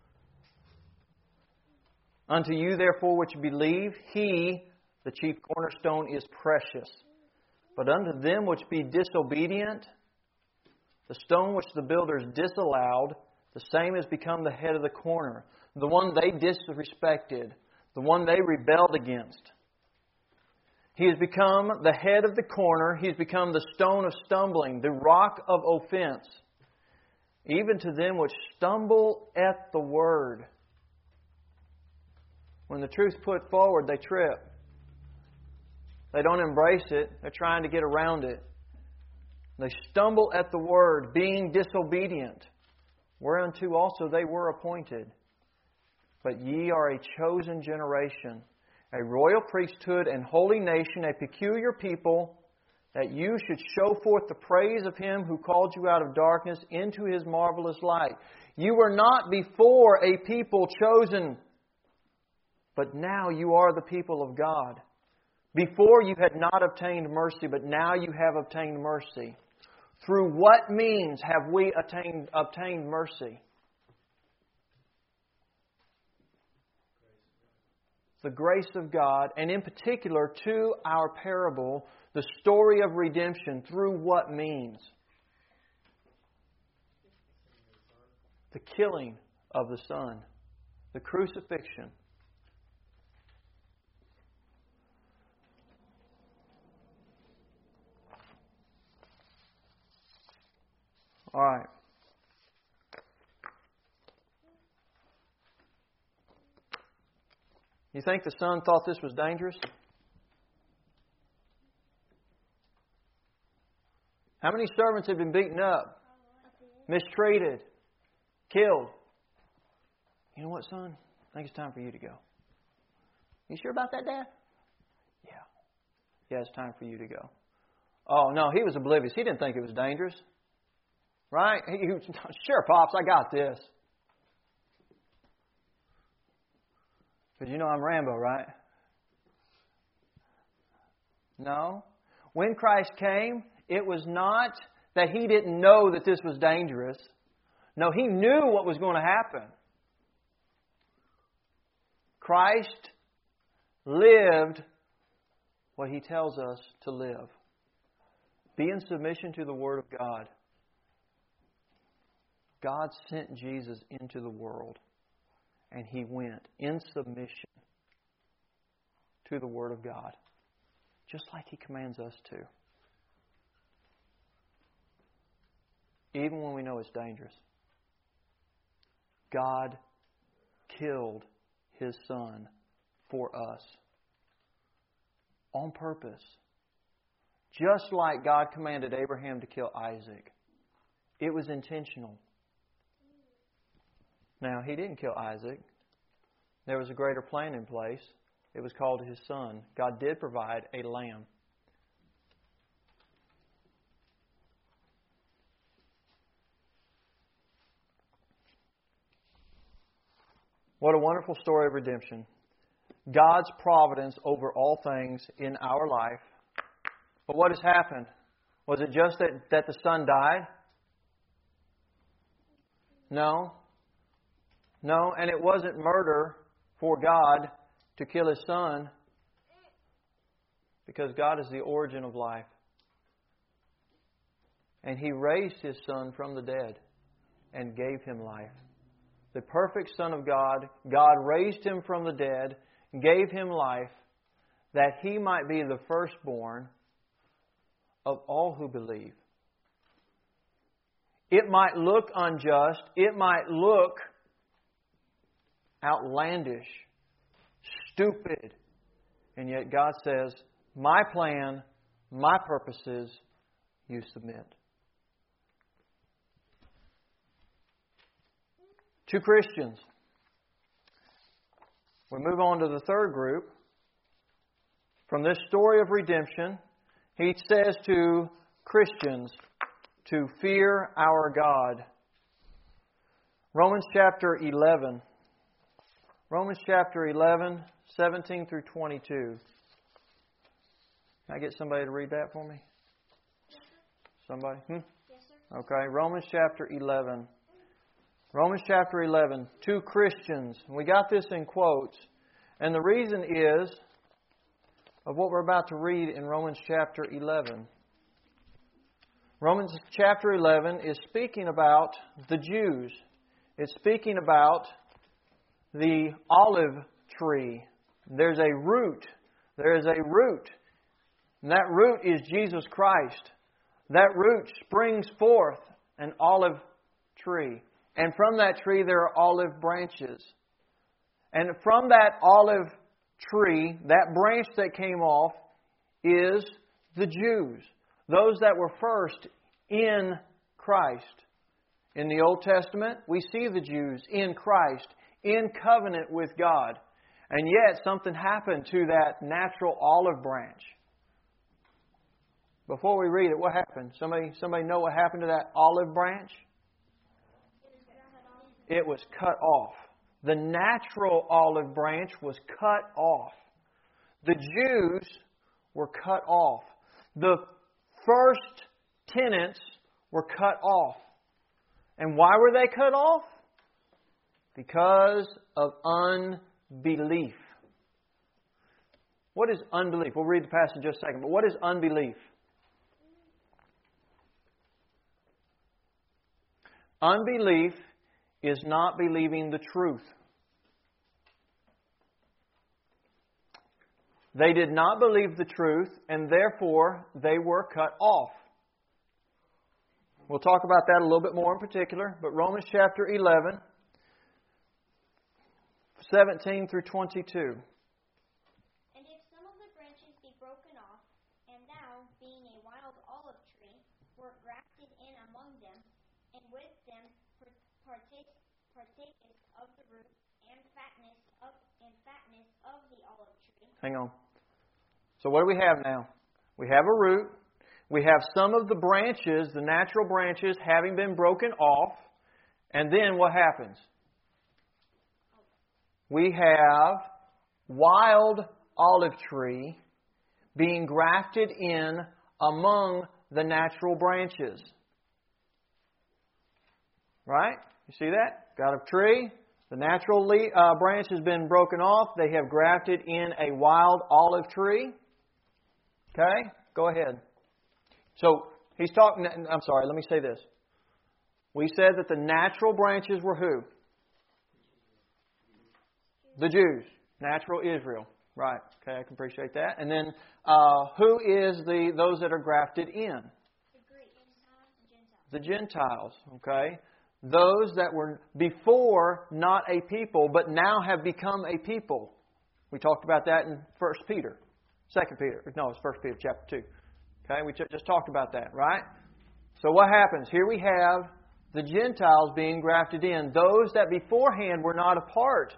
Unto you, therefore, which believe, He, the chief cornerstone, is precious. But unto them which be disobedient, the stone which the builders disallowed, the same has become the head of the corner, the one they disrespected, the one they rebelled against. He has become the head of the corner. He has become the stone of stumbling, the rock of offense. Even to them which stumble at the word. When the truth's put forward, they trip. They don't embrace it. They're trying to get around it. They stumble at the word, being disobedient, whereunto also they were appointed. But ye are a chosen generation, a royal priesthood and holy nation, a peculiar people, that you should show forth the praise of Him who called you out of darkness into His marvelous light. You were not before a people chosen, but now you are the people of God. Before you had not obtained mercy, but now you have obtained mercy. Through what means have we attained, obtained mercy? The grace of God, and in particular to our parable, the story of redemption. Through what means? The killing of the Son, the crucifixion. All right. You think the son thought this was dangerous? How many servants have been beaten up, mistreated, killed? You know what, son? I think it's time for you to go. You sure about that, Dad? Yeah. Yeah, it's time for you to go. Oh, no, he was oblivious. He didn't think it was dangerous. Right? He, he was, sure, Pops, I got this. Because you know I'm Rambo, right? No. When Christ came, it was not that He didn't know that this was dangerous. No, He knew what was going to happen. Christ lived what He tells us to live. Be in submission to the Word of God. God sent Jesus into the world, and He went in submission to the Word of God, just like He commands us to. Even when we know it's dangerous. God killed His Son for us on purpose. Just like God commanded Abraham to kill Isaac. It was intentional. Now, He didn't kill Isaac. There was a greater plan in place. It was called His Son. God did provide a lamb. What a wonderful story of redemption. God's providence over all things in our life. But what has happened? Was it just that, that the Son died? No. No, and it wasn't murder for God to kill His Son, because God is the origin of life. And He raised His Son from the dead and gave Him life. The perfect Son of God, God raised Him from the dead, gave Him life, that He might be the firstborn of all who believe. It might look unjust, it might look outlandish, stupid, and yet God says, my plan, my purposes, you submit. To Christians. We move on to the third group. From this story of redemption, He says to Christians to fear our God. Romans chapter eleven. Romans chapter eleven, seventeen through twenty-two. Can I get somebody to read that for me? Somebody? Hmm? Yes, sir. Okay, Romans chapter eleven. Romans chapter eleven, to Christians. We got this in quotes. And the reason is of what we're about to read in Romans chapter eleven. Romans chapter eleven is speaking about the Jews. It's speaking about the olive tree. There's a root. There is a root. And that root is Jesus Christ. That root springs forth an olive tree. And from that tree there are olive branches. And from that olive tree, that branch that came off, is the Jews. Those that were first in Christ. In the Old Testament, we see the Jews in Christ, in covenant with God. And yet something happened to that natural olive branch. Before we read it, what happened? Somebody, somebody know what happened to that olive branch? It was cut off. The natural olive branch was cut off. The Jews were cut off. The first tenants were cut off. And why were they cut off? Because of unbelief. What is unbelief? We'll read the passage in just a second. But what is unbelief? Unbelief is not believing the truth. They did not believe the truth, and therefore they were cut off. We'll talk about that a little bit more in particular, but Romans chapter eleven, seventeen through twenty-two. And if some of the branches be broken off, and thou, being a wild olive tree, wert grafted in among them, and with them partake, partakest of the root and fatness of and fatness of the olive tree. Hang on. So what do we have now? We have a root. We have some of the branches, the natural branches, having been broken off. And then what happens? We have wild olive tree being grafted in among the natural branches. Right? You see that? Got a tree. The natural le- uh, branch has been broken off. They have grafted in a wild olive tree. Okay? Go ahead. So, he's talking... I'm sorry, let me say this. We said that the natural branches were who? The Jews. Natural Israel. Right. Okay, I can appreciate that. And then uh, who is the those that are grafted in? The Greeks. Gentiles. The Gentiles. Okay. Those that were before not a people, but now have become a people. We talked about that in First Peter. Second Peter. No, it's First Peter chapter two. Okay, we just talked about that, right? So what happens? Here we have the Gentiles being grafted in. Those that beforehand were not a part.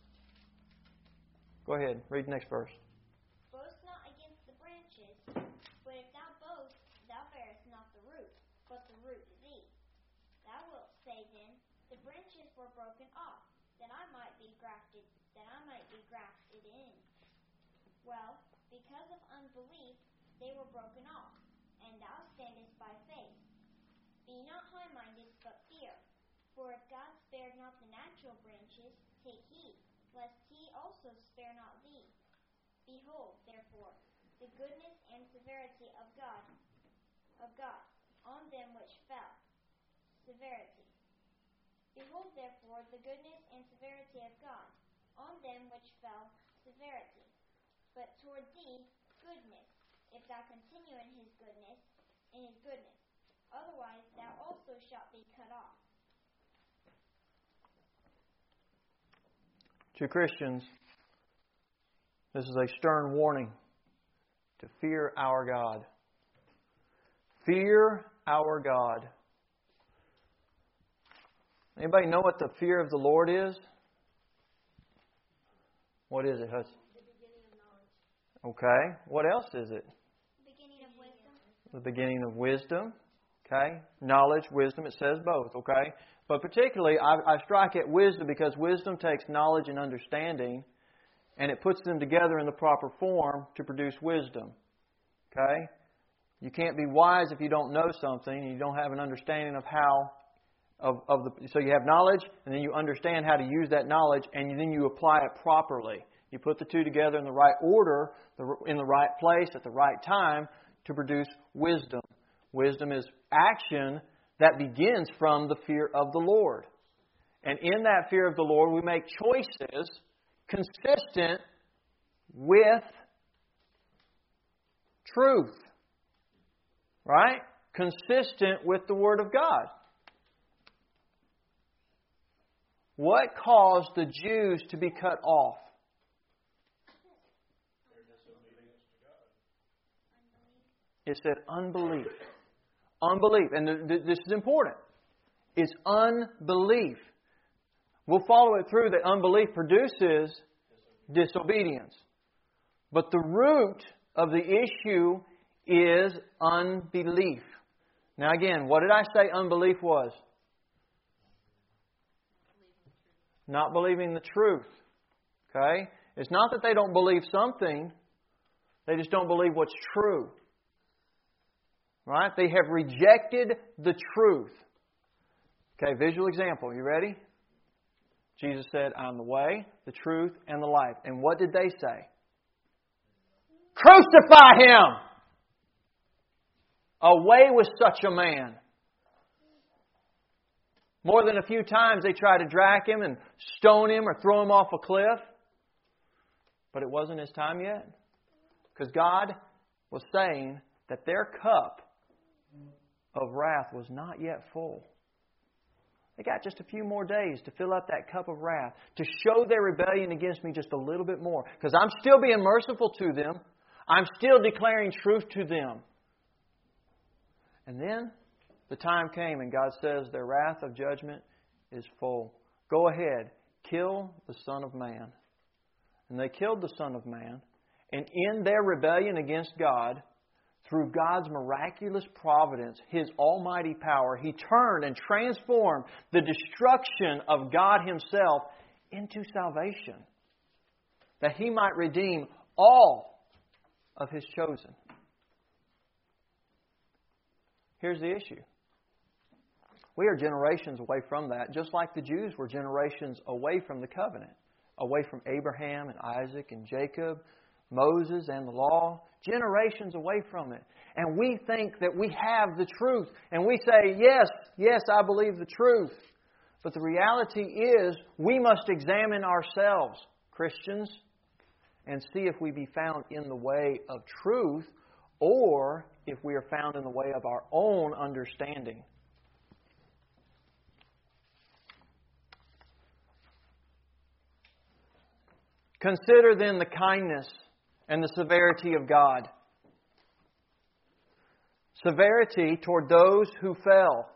Go ahead, read the next verse. Boast not against the branches, but if thou boast, thou bearest not the root, but the root thee. Thou wilt say then, the branches were broken off, that I might be grafted, that I might be grafted in. Well, because of unbelief, they were broken off, and thou standest by faith. Be not high-minded, but fear. For if God spared not the natural branches, take heed, lest he also spare not thee. Behold, therefore, the goodness and severity of God, of God, on them which fell. Severity. Behold, therefore, the goodness and severity of God, on them which fell. Severity. But toward thee, goodness, if thou continue in his goodness, in his goodness. Otherwise thou also shalt be cut off. To Christians, this is a stern warning to fear our God. Fear our God. Anybody know what the fear of the Lord is? What is it, Hudson? The beginning of knowledge. Okay. What else is it? The beginning of wisdom. The beginning of wisdom. Okay. Knowledge, wisdom, it says both. Okay. But particularly, I, I strike at wisdom because wisdom takes knowledge and understanding and it puts them together in the proper form to produce wisdom. Okay? You can't be wise if you don't know something and you don't have an understanding of how, of, of the, so you have knowledge and then you understand how to use that knowledge and then you apply it properly. You put the two together in the right order, in the right place, at the right time to produce wisdom. Wisdom is action that begins from the fear of the Lord. And in that fear of the Lord, we make choices consistent with truth. Right? Consistent with the Word of God. What caused the Jews to be cut off? It said unbelief. Unbelief. And th- th- this is important. It's unbelief. We'll follow it through that unbelief produces disobedience. But the root of the issue is unbelief. Now again, what did I say unbelief was? Not believing the truth. Okay? It's not that they don't believe something. They just don't believe what's true. Right? They have rejected the truth. Okay, visual example. You ready? Jesus said, I am the way, the truth, and the life. And what did they say? Crucify Him! Away with such a man. More than a few times they tried to drag Him and stone Him or throw Him off a cliff. But it wasn't His time yet. Because God was saying that their cup of wrath was not yet full. They got just a few more days to fill up that cup of wrath, to show their rebellion against me just a little bit more. Because I'm still being merciful to them. I'm still declaring truth to them. And then the time came and God says their wrath of judgment is full. Go ahead, kill the Son of Man. And they killed the Son of Man. And in their rebellion against God, through God's miraculous providence, His almighty power, He turned and transformed the destruction of God Himself into salvation. That He might redeem all of His chosen. Here's the issue. We are generations away from that, just like the Jews were generations away from the covenant. Away from Abraham and Isaac and Jacob. Moses and the law, generations away from it. And we think that we have the truth. And we say, yes, yes, I believe the truth. But the reality is, we must examine ourselves, Christians, and see if we be found in the way of truth or if we are found in the way of our own understanding. Consider then the kindness and the severity of God. Severity toward those who fell,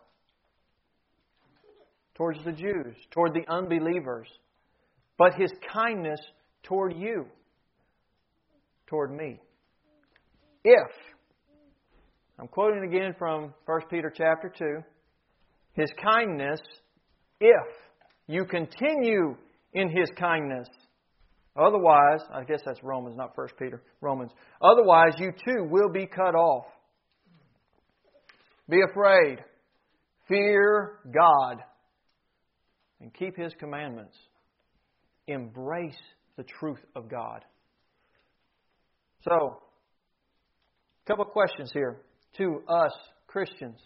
towards the Jews, toward the unbelievers, but His kindness toward you, toward me. If, I'm quoting again from First Peter chapter two, His kindness, if you continue in His kindness. Otherwise, I guess that's Romans, not First Peter, Romans. Otherwise, you too will be cut off. Be afraid. Fear God. And keep His commandments. Embrace the truth of God. So, a couple of questions here to us Christians.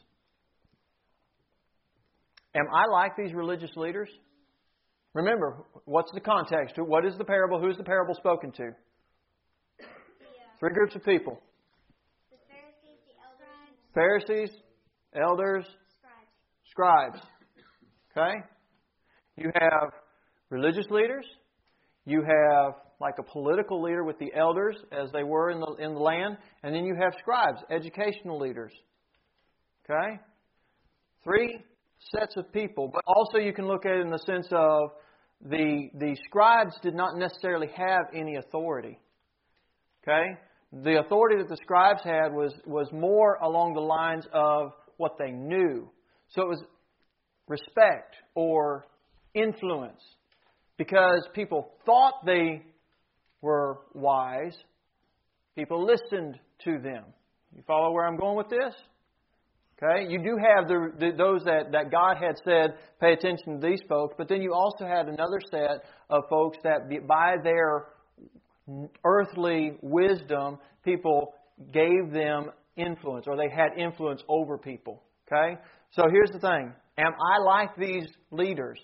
Am I like these religious leaders? Remember, what's the context? What is the parable? Who's the parable spoken to? Yeah. Three groups of people. The Pharisees, the elders, Pharisees, elders, scribes. scribes. Okay? You have religious leaders. You have like a political leader with the elders as they were in the in the land. And then you have scribes, educational leaders. Okay? Three sets of people. But also you can look at it in the sense of the the scribes did not necessarily have any authority. Okay? The authority that the scribes had was, was more along the lines of what they knew. So it was respect or influence. Because people thought they were wise, people listened to them. You follow where I'm going with this? Okay, you do have the, the, those that, that God had said, pay attention to these folks, but then you also had another set of folks that by their earthly wisdom, people gave them influence, or they had influence over people. Okay, so here's the thing. Am I like these leaders?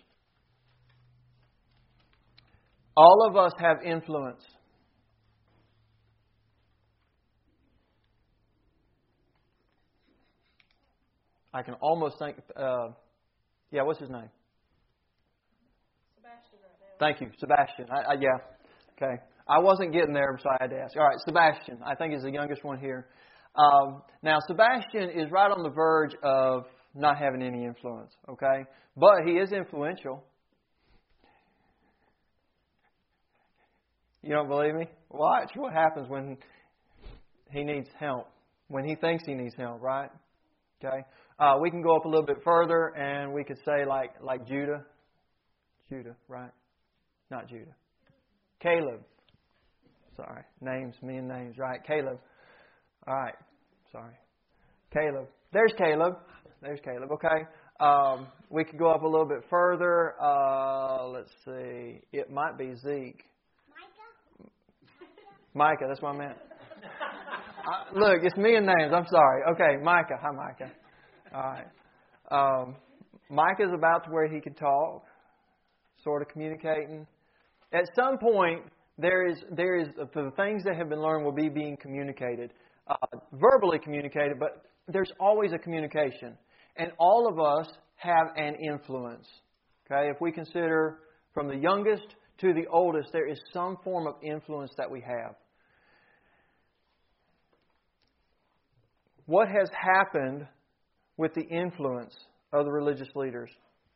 All of us have influence. I can almost think, uh, yeah, what's his name? Sebastian right now. Thank you, Sebastian. I, I, yeah, okay. I wasn't getting there, so I had to ask. All right, Sebastian, I think is the youngest one here. Um, now, Sebastian is right on the verge of not having any influence, okay? But he is influential. You don't believe me? Watch what happens when he needs help, when he thinks he needs help, right? Okay. Uh, we can go up a little bit further, and we could say like like Judah, Judah, right? Not Judah. Caleb. Sorry, names, me and names, right? Caleb. All right. Sorry, Caleb. There's Caleb. There's Caleb. Okay. Um, we could go up a little bit further. Uh, let's see. It might be Zeke. Micah, that's what I meant. Uh, look, it's me and names. I'm sorry. Okay, Micah. Hi, Micah. All right. Um, Micah's about to where he can talk, sort of communicating. At some point, there is there is the things that have been learned will be being communicated, uh, verbally communicated, but there's always a communication, and all of us have an influence. Okay, if we consider from the youngest to the oldest, there is some form of influence that we have. What has happened with the influence of the religious leaders?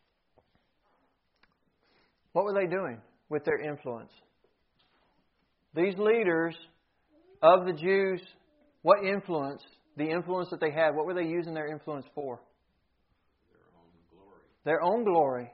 What were they doing with their influence? These leaders of the Jews, what influence, the influence that they had, what were they using their influence for? Their own glory. Their own glory.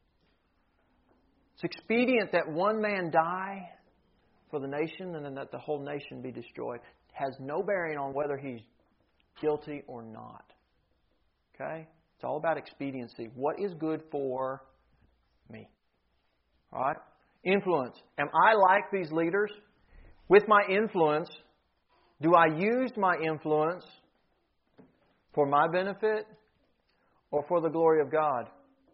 It's expedient that one man die for the nation and then that the whole nation be destroyed. It has no bearing on whether he's guilty or not. Okay? It's all about expediency. What is good for me? All right? Influence. Am I like these leaders? with my influence, do I use my influence for my benefit or for the glory of God?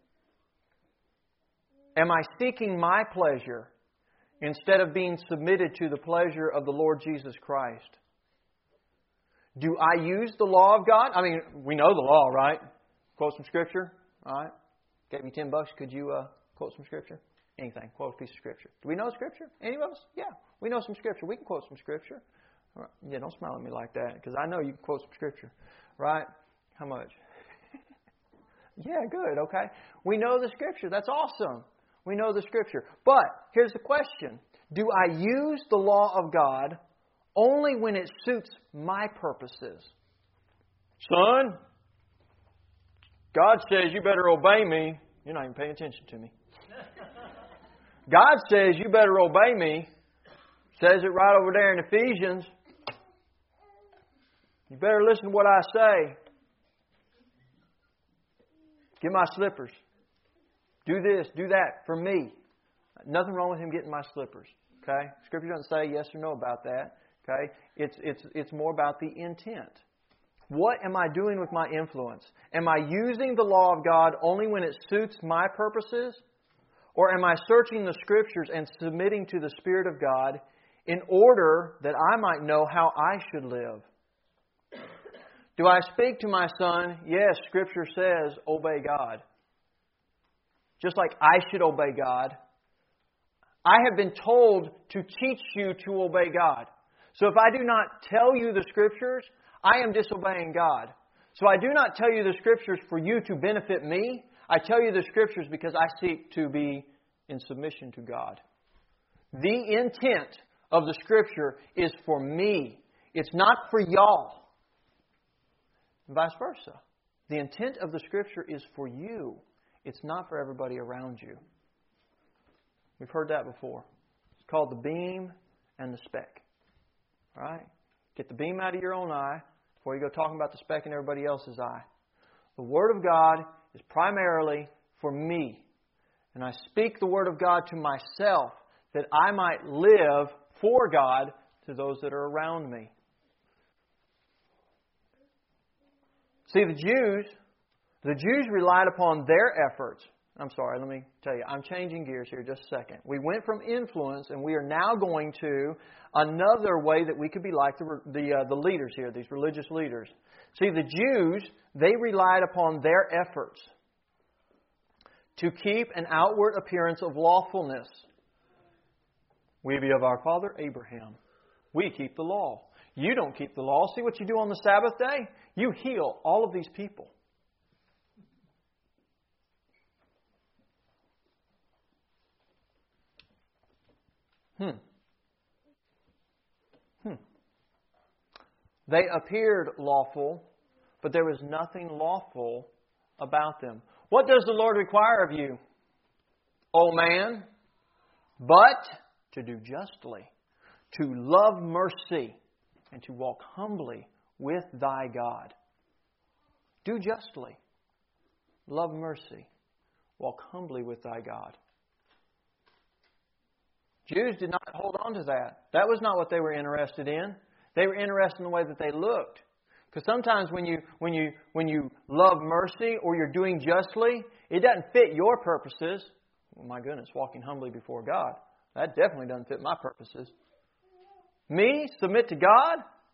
Am I seeking my pleasure instead of being submitted to the pleasure of the Lord Jesus Christ? Do I use the law of God? I mean, we know the law, right? Quote some Scripture. All right. Gave me ten bucks. Could you uh, quote some Scripture? Anything. Quote a piece of Scripture. Do we know Scripture? Any of us? Yeah. We know some Scripture. We can quote some Scripture. All right. Yeah, don't smile at me like that, because I know you can quote some Scripture. Right? How much? Yeah, good. Okay. We know the Scripture. That's awesome. We know the Scripture. But here's the question. Do I use the law of God only when it suits my purposes? Son, God says you better obey me. You're not even paying attention to me. God says you better obey me. Says it right over there in Ephesians. You better listen to what I say. Get my slippers. Do this, do that for me. Nothing wrong with him getting my slippers. Okay? Scripture doesn't say yes or no about that. Okay? It's it's it's more about the intent. What am I doing with my influence? Am I using the law of God only when it suits my purposes? Or am I searching the Scriptures and submitting to the Spirit of God in order that I might know how I should live? Do I speak to my son, yes, Scripture says, obey God. Just like I should obey God. I have been told to teach you to obey God. So if I do not tell you the Scriptures, I am disobeying God. So I do not tell you the Scriptures for you to benefit me. I tell you the Scriptures because I seek to be in submission to God. The intent of the Scripture is for me. It's not for y'all. And vice versa. The intent of the Scripture is for you. It's not for everybody around you. We've heard that before. It's called the beam and the speck. All right? Get the beam out of your own eye before you go talking about the speck in everybody else's eye. The Word of God is primarily for me. And I speak the Word of God to myself that I might live for God to those that are around me. See, the Jews, the Jews relied upon their efforts. I'm sorry, let me tell you, I'm changing gears here just a second. We went from influence, and we are now going to another way that we could be like the the, uh, the leaders here, these religious leaders. See, the Jews, they relied upon their efforts to keep an outward appearance of lawfulness. We be of our father Abraham. We keep the law. You don't keep the law. See what you do on the Sabbath day? You heal all of these people. Hmm. Hmm. They appeared lawful, but there was nothing lawful about them. What does the Lord require of you, O man? But to do justly, to love mercy, and to walk humbly with thy God. Do justly, love mercy, walk humbly with thy God. Jews did not hold on to that. That was not what they were interested in. They were interested in the way that they looked. Because sometimes when you when you when you love mercy or you're doing justly, it doesn't fit your purposes. Oh my goodness, walking humbly before God. That definitely doesn't fit my purposes. Me, submit to God?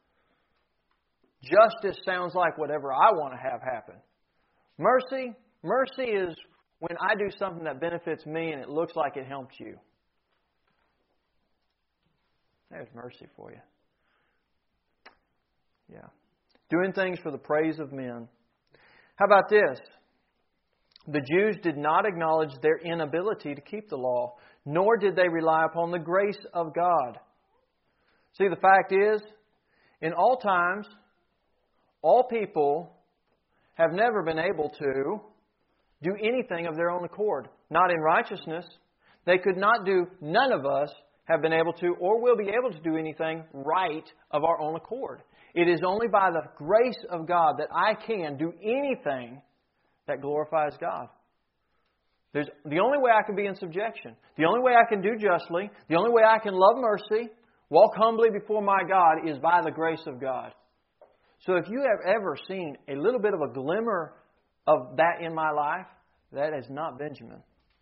Justice sounds like whatever I want to have happen. Mercy, mercy is when I do something that benefits me and it looks like it helps you. There's mercy for you. Yeah. Doing things for the praise of men. How about this? The Jews did not acknowledge their inability to keep the law, nor did they rely upon the grace of God. See, the fact is, in all times, all people have never been able to do anything of their own accord. Not in righteousness. They could not do, none of us have been able to or will be able to do anything right of our own accord. It is only by the grace of God that I can do anything that glorifies God. There's, the only way I can be in subjection, the only way I can do justly, the only way I can love mercy walk humbly before my God is by the grace of God. So if you have ever seen a little bit of a glimmer of that in my life, that is not Benjamin.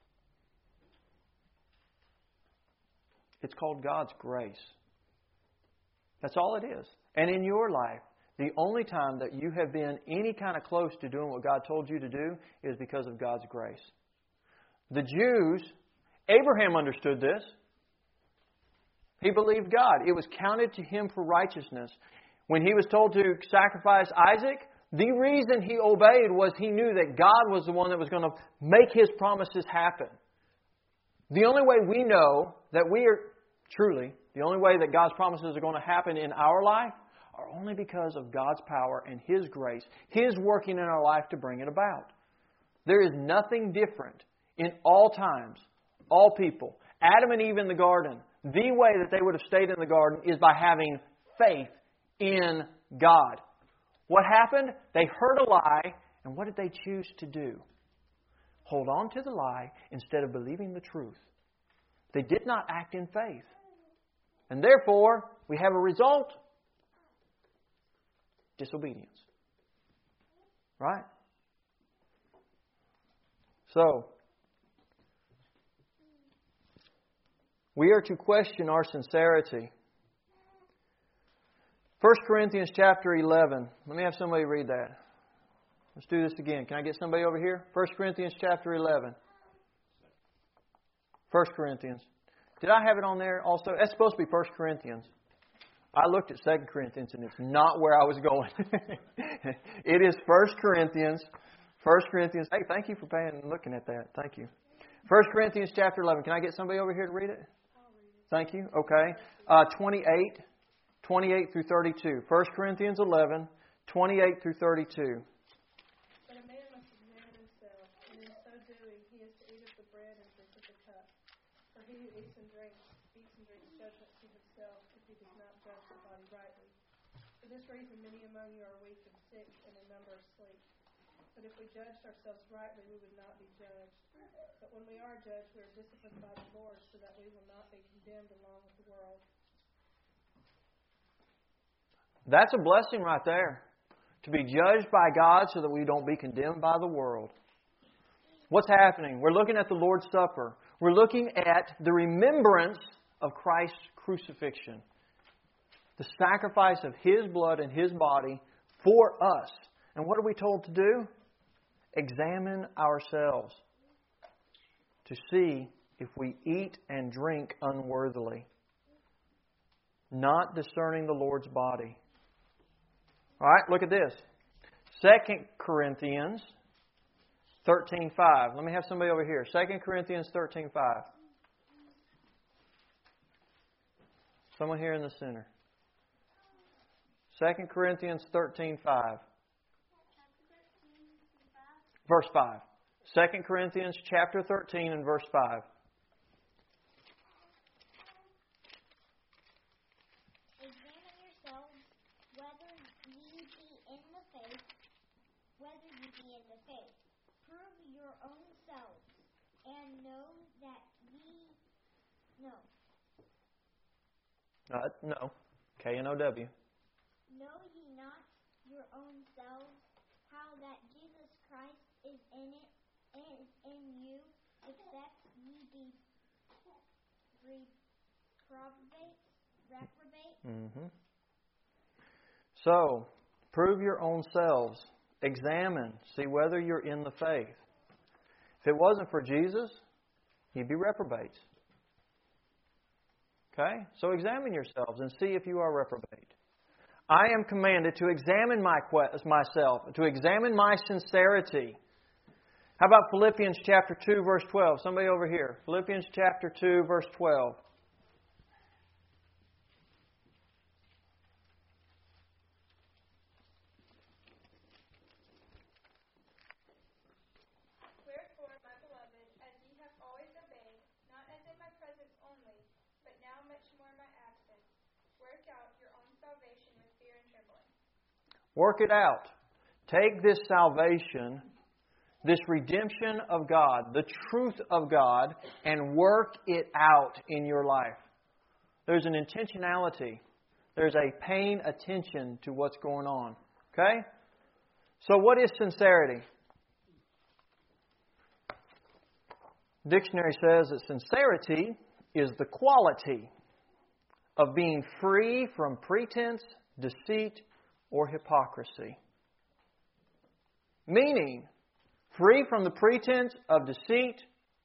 It's called God's grace. That's all it is. And in your life, the only time that you have been any kind of close to doing what God told you to do is because of God's grace. The Jews, Abraham understood this. He believed God. It was counted to him for righteousness. When he was told to sacrifice Isaac, the reason he obeyed was he knew that God was the one that was going to make His promises happen. The only way we know that we are truly, the only way that God's promises are going to happen in our life are only because of God's power and His grace, His working in our life to bring it about. There is nothing different in all times, all people. Adam and Eve in the garden, the way that they would have stayed in the garden is by having faith in God. What happened? They heard a lie, and what did they choose to do? Hold on to the lie instead of believing the truth. They did not act in faith. And therefore, we have a result. Disobedience. Right? So, we are to question our sincerity. First Corinthians chapter eleven. Let me have somebody read that. Let's do this again. Can I get somebody over here? First Corinthians chapter eleven. First Corinthians. Did I have it on there also? That's supposed to be First Corinthians. I looked at Second Corinthians and it's not where I was going. It is First Corinthians. First Corinthians. Hey, thank you for paying and looking at that. Thank you. First Corinthians chapter eleven. Can I get somebody over here to read it? Thank you. Okay. Uh, twenty-eight. twenty-eight through thirty-two. First Corinthians eleven, twenty-eight through thirty-two. But a man must examine himself, and in so doing he is to eat of the bread and drink of the cup. For he who eats and drinks, eats and drinks judgment to himself, if he does not judge the body rightly. For this reason many among you are weak and sick, and a number asleep. But if we judged ourselves rightly, we would not be judged. But when we are judged, we are disciplined by the Lord, so that we will not be condemned along with the world. That's a blessing right there. To be judged by God so that we don't be condemned by the world. What's happening? We're looking at the Lord's Supper. We're looking at the remembrance of Christ's crucifixion. The sacrifice of His blood and His body for us. And what are we told to do? Examine ourselves to see if we eat and drink unworthily, not discerning the Lord's body. All right, look at this. Second Corinthians thirteen five. Let me have somebody over here. Second Corinthians thirteen five. Someone here in the center. Second Corinthians thirteen five. Verse five. Second Corinthians chapter thirteen and verse five. Examine yourselves whether ye be in the faith, whether ye be in the faith. Prove your own selves, and know that ye know. Uh, no. K N O W. Know ye not your own selves, how that Jesus Christ is in it, is in you, except ye be reprobate, reprobate. Mm-hmm. So, prove your own selves. Examine. See whether you're in the faith. If it wasn't for Jesus, you'd be reprobates. Okay? So examine yourselves and see if you are reprobate. I am commanded to examine my myself, to examine my sincerity. How about Philippians chapter two, verse twelve? Somebody over here. Philippians chapter two, verse twelve. Wherefore, my beloved, as ye have always obeyed, not as in my presence only, but now much more in my absence, work out your own salvation with fear and trembling. Work it out. Take this salvation, this redemption of God, the truth of God, and work it out in your life. There's an intentionality. There's a paying attention to what's going on. Okay? So what is sincerity? Dictionary says that sincerity is the quality of being free from pretense, deceit, or hypocrisy. Meaning, free from the pretense of deceit,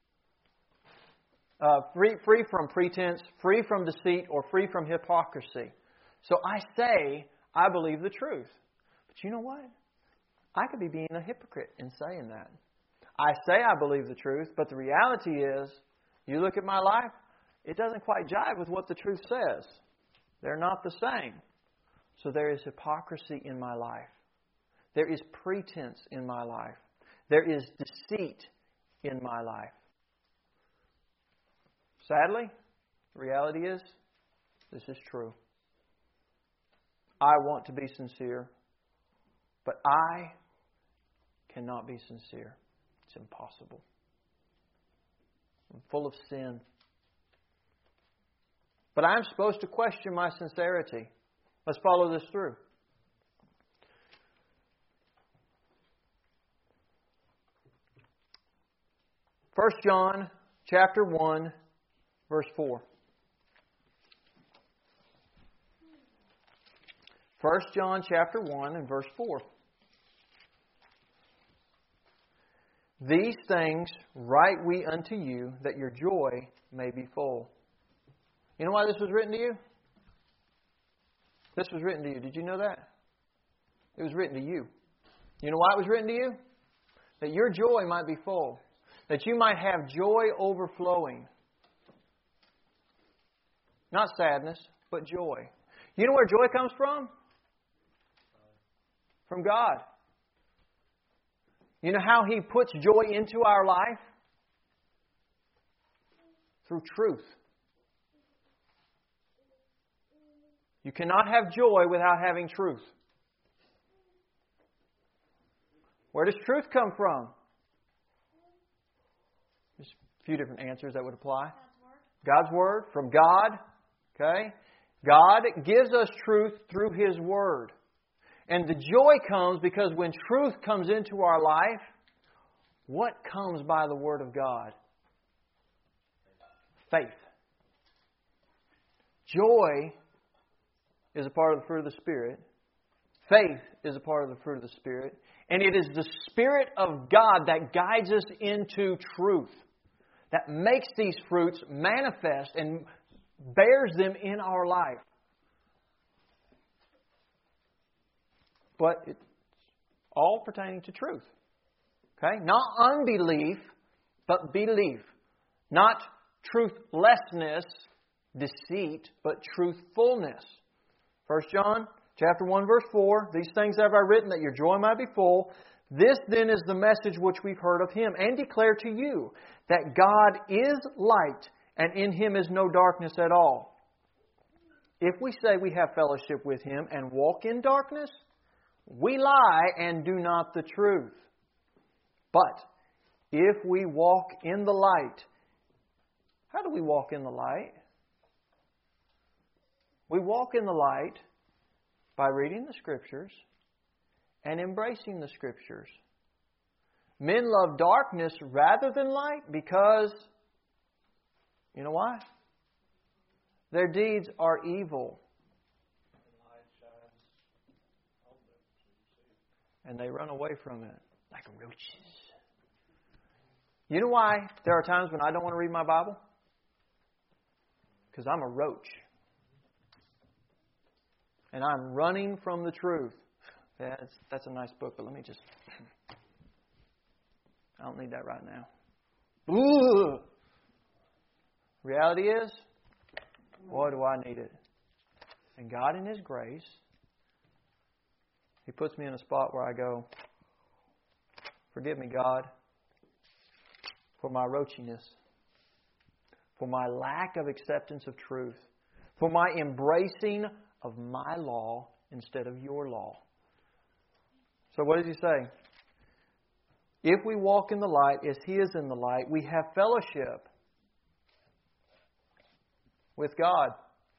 uh, free, free from pretense, free from deceit, or free from hypocrisy. So I say, I believe the truth. But you know what? I could be being a hypocrite in saying that. I say I believe the truth, but the reality is, you look at my life, it doesn't quite jive with what the truth says. They're not the same. So there is hypocrisy in my life. There is pretense in my life. There is deceit in my life. Sadly, the reality is, this is true. I want to be sincere, but I cannot be sincere. It's impossible. I'm full of sin. But I'm supposed to question my sincerity. Let's follow this through. First John chapter one, verse four. First John chapter one and verse four. These things write we unto you, that your joy may be full. You know why this was written to you? This was written to you. Did you know that? It was written to you. You know why it was written to you? That your joy might be full. That you might have joy overflowing. Not sadness, but joy. You know where joy comes from? From God. You know how He puts joy into our life? Through truth. You cannot have joy without having truth. Where does truth come from? There's a few different answers that would apply. God's Word. God's Word, from God. Okay? God gives us truth through His Word. And the joy comes because when truth comes into our life, what comes by the Word of God? Faith. Joy is a part of the fruit of the Spirit. Faith is a part of the fruit of the Spirit. And it is the Spirit of God that guides us into truth, that makes these fruits manifest and bears them in our life. But it's all pertaining to truth. Okay? Not unbelief, but belief. Not truthlessness, deceit, but truthfulness. First John chapter one, verse four. These things have I written that your joy might be full. This then is the message which we've heard of Him and declare to you, that God is light and in Him is no darkness at all. If we say we have fellowship with Him and walk in darkness, we lie and do not the truth. But if we walk in the light, how do we walk in the light? We walk in the light by reading the Scriptures and embracing the Scriptures. Men love darkness rather than light because, you know why? Their deeds are evil. And they run away from it like roaches. You know why there are times when I don't want to read my Bible? Because I'm a roach. And I'm running from the truth. Yeah, that's, that's a nice book, but let me just... I don't need that right now. Ooh! Reality is, boy, do I need it. And God in His grace, He puts me in a spot where I go, forgive me, God, for my roachiness, for my lack of acceptance of truth, for my embracing of my law instead of your law. So what does He say? If we walk in the light as He is in the light, we have fellowship with God.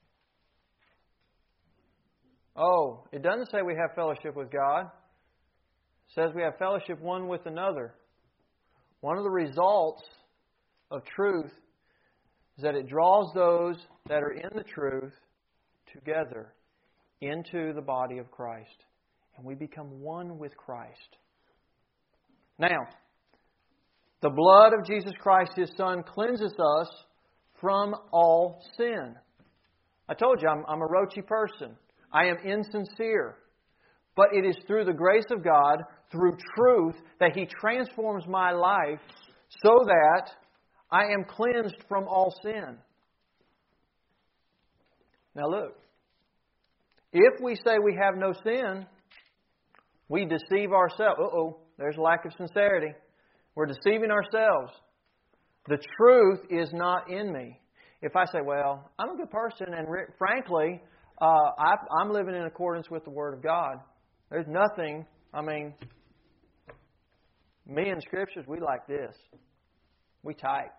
Oh, it doesn't say we have fellowship with God. It says we have fellowship one with another. One of the results of truth is that it draws those that are in the truth together into the body of Christ. And we become one with Christ. Now, the blood of Jesus Christ, His Son, cleanses us from all sin. I told you, I'm, I'm a roachy person. I am insincere. But it is through the grace of God, through truth, that He transforms my life so that I am cleansed from all sin. Now look, if we say we have no sin, we deceive ourselves. Uh-oh, there's a lack of sincerity. We're deceiving ourselves. The truth is not in me. If I say, well, I'm a good person, and re- frankly, uh, I, I'm living in accordance with the Word of God. There's nothing, I mean, me and Scriptures, we like this. We type.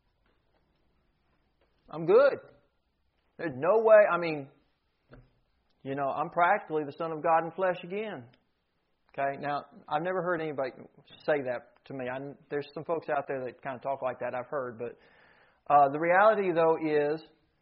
I'm good. There's no way, I mean, you know, I'm practically the Son of God in flesh again. Okay, now, I've never heard anybody say that to me. I, there's some folks out there that kind of talk like that, I've heard. But uh, the reality, though, is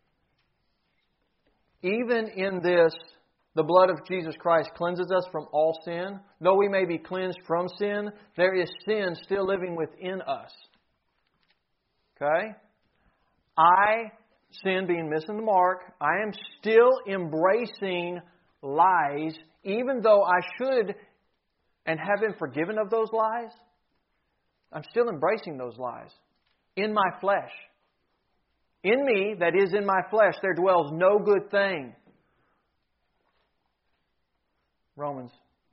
even in this, the blood of Jesus Christ cleanses us from all sin. Though we may be cleansed from sin, there is sin still living within us. Okay? I, sin being missing the mark, I am still embracing lies, even though I should and have been forgiven of those lies. I'm still embracing those lies in my flesh. In me, that is in my flesh, there dwells no good thing. Romans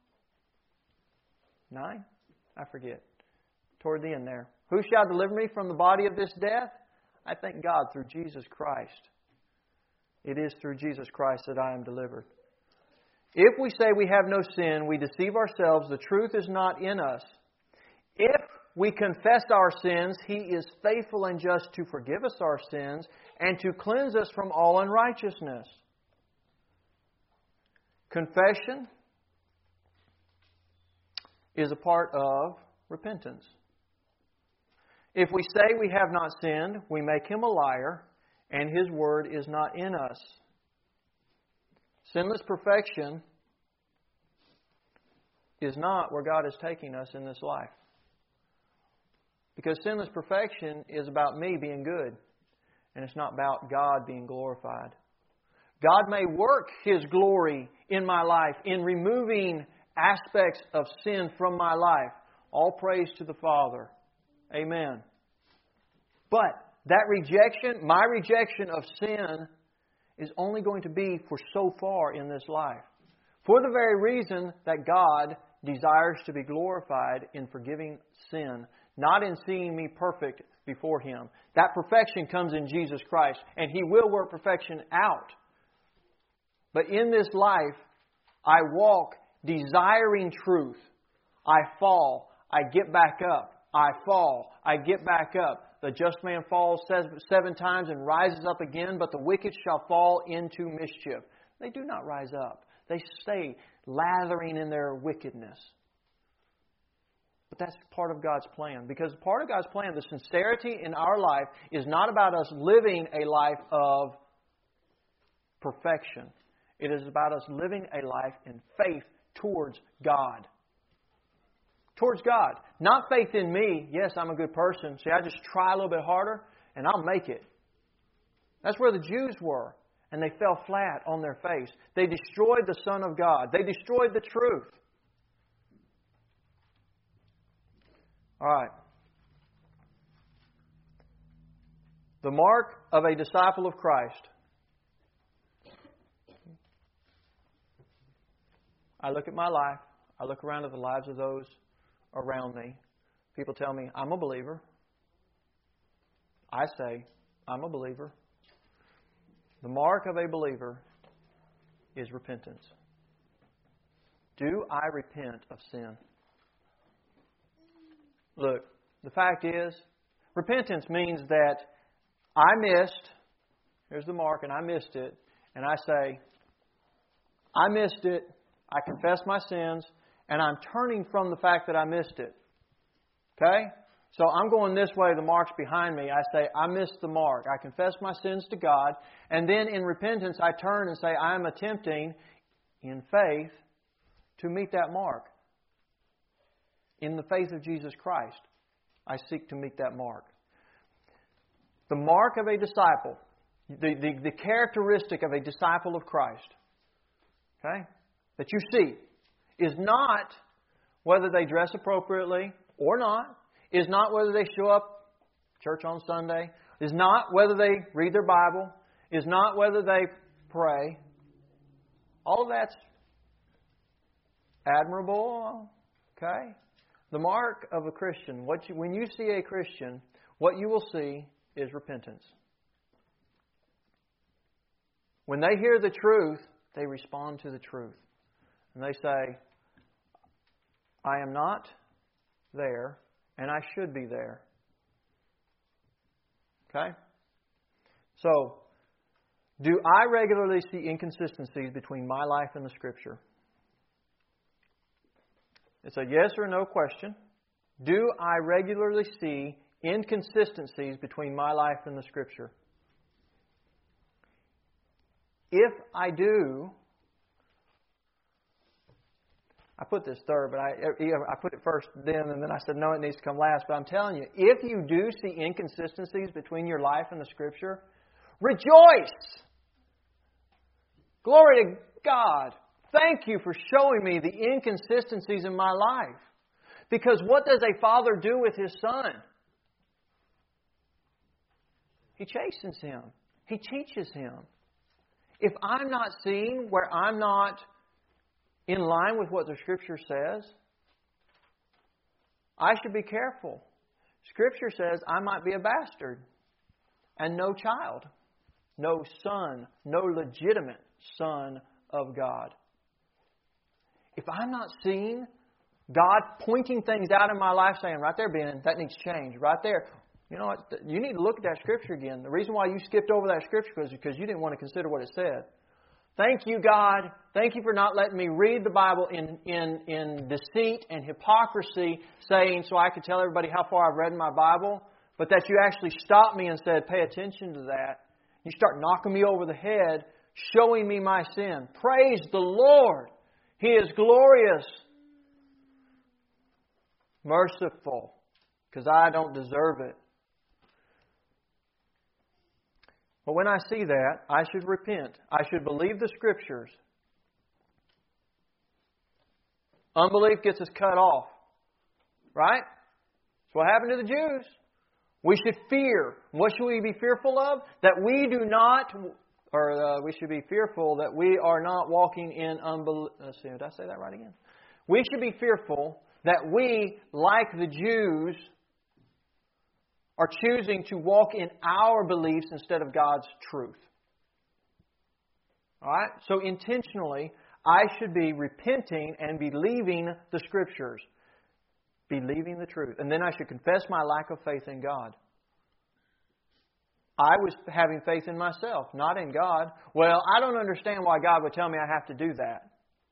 nine? I forget. Toward the end there. Who shall deliver me from the body of this death? I thank God through Jesus Christ. It is through Jesus Christ that I am delivered. If we say we have no sin, we deceive ourselves. The truth is not in us. If we confess our sins, He is faithful and just to forgive us our sins and to cleanse us from all unrighteousness. Confession is a part of repentance. If we say we have not sinned, we make Him a liar, and His word is not in us. Sinless perfection is not where God is taking us in this life. Because sinless perfection is about me being good, and it's not about God being glorified. God may work His glory in my life in removing aspects of sin from my life. All praise to the Father. Amen. But that rejection, my rejection of sin, is only going to be for so far in this life. For the very reason that God desires to be glorified in forgiving sin, not in seeing me perfect before Him. That perfection comes in Jesus Christ, and He will work perfection out. But in this life, I walk desiring truth. I fall. I get back up. I fall. I get back up. The just man falls seven times and rises up again, but the wicked shall fall into mischief. They do not rise up. They stay lathering in their wickedness. But that's part of God's plan. Because part of God's plan, the sincerity in our life, is not about us living a life of perfection. It is about us living a life in faith towards God. Towards God. Not faith in me. Yes, I'm a good person. See, I just try a little bit harder and I'll make it. That's where the Jews were. And they fell flat on their face. They destroyed the Son of God. They destroyed the truth. All right. The mark of a disciple of Christ. I look at my life. I look around at the lives of those around me. People tell me, I'm a believer. I say, I'm a believer. The mark of a believer is repentance. Do I repent of sin? Look, the fact is, repentance means that I missed, here's the mark, and I missed it, and I say, I missed it. I confess my sins. And I'm turning from the fact that I missed it. Okay? So I'm going this way. The mark's behind me. I say, I missed the mark. I confess my sins to God. And then in repentance, I turn and say, I am attempting in faith to meet that mark. In the faith of Jesus Christ, I seek to meet that mark. The mark of a disciple, the, the, the characteristic of a disciple of Christ, okay, that you see, is not whether they dress appropriately or not, is not whether they show up church on Sunday, is not whether they read their Bible, is not whether they pray. All of that's admirable, okay? The mark of a Christian, what you, when you see a Christian, what you will see is repentance. When they hear the truth, they respond to the truth. And they say, I am not there, and I should be there. Okay? So, do I regularly see inconsistencies between my life and the Scripture? It's a yes or no question. Do I regularly see inconsistencies between my life and the Scripture? If I do, I put this third, but I, I put it first then, and then I said, no, it needs to come last. But I'm telling you, if you do see inconsistencies between your life and the Scripture, rejoice! Glory to God! Thank you for showing me the inconsistencies in my life. Because what does a father do with his son? He chastens him. He teaches him. If I'm not seeing where I'm not in line with what the Scripture says, I should be careful. Scripture says I might be a bastard and no child, no son, no legitimate son of God. If I'm not seeing God pointing things out in my life, saying, right there, Ben, that needs change. Right there. You know what? You need to look at that Scripture again. The reason why you skipped over that Scripture was because you didn't want to consider what it said. Thank you, God. Thank you for not letting me read the Bible in, in, in deceit and hypocrisy, saying so I could tell everybody how far I've read in my Bible, but that you actually stopped me and said, pay attention to that. You start knocking me over the head, showing me my sin. Praise the Lord. He is glorious, merciful, because I don't deserve it. But when I see that, I should repent. I should believe the Scriptures. Unbelief gets us cut off. Right? That's what happened to the Jews. We should fear. What should we be fearful of? That we do not, or uh, we should be fearful that we are not walking in unbelief. Let's see, did I say that right again? We should be fearful that we, like the Jews, are choosing to walk in our beliefs instead of God's truth. All right? So intentionally, I should be repenting and believing the Scriptures. Believing the truth. And then I should confess my lack of faith in God. I was having faith in myself, not in God. Well, I don't understand why God would tell me I have to do that.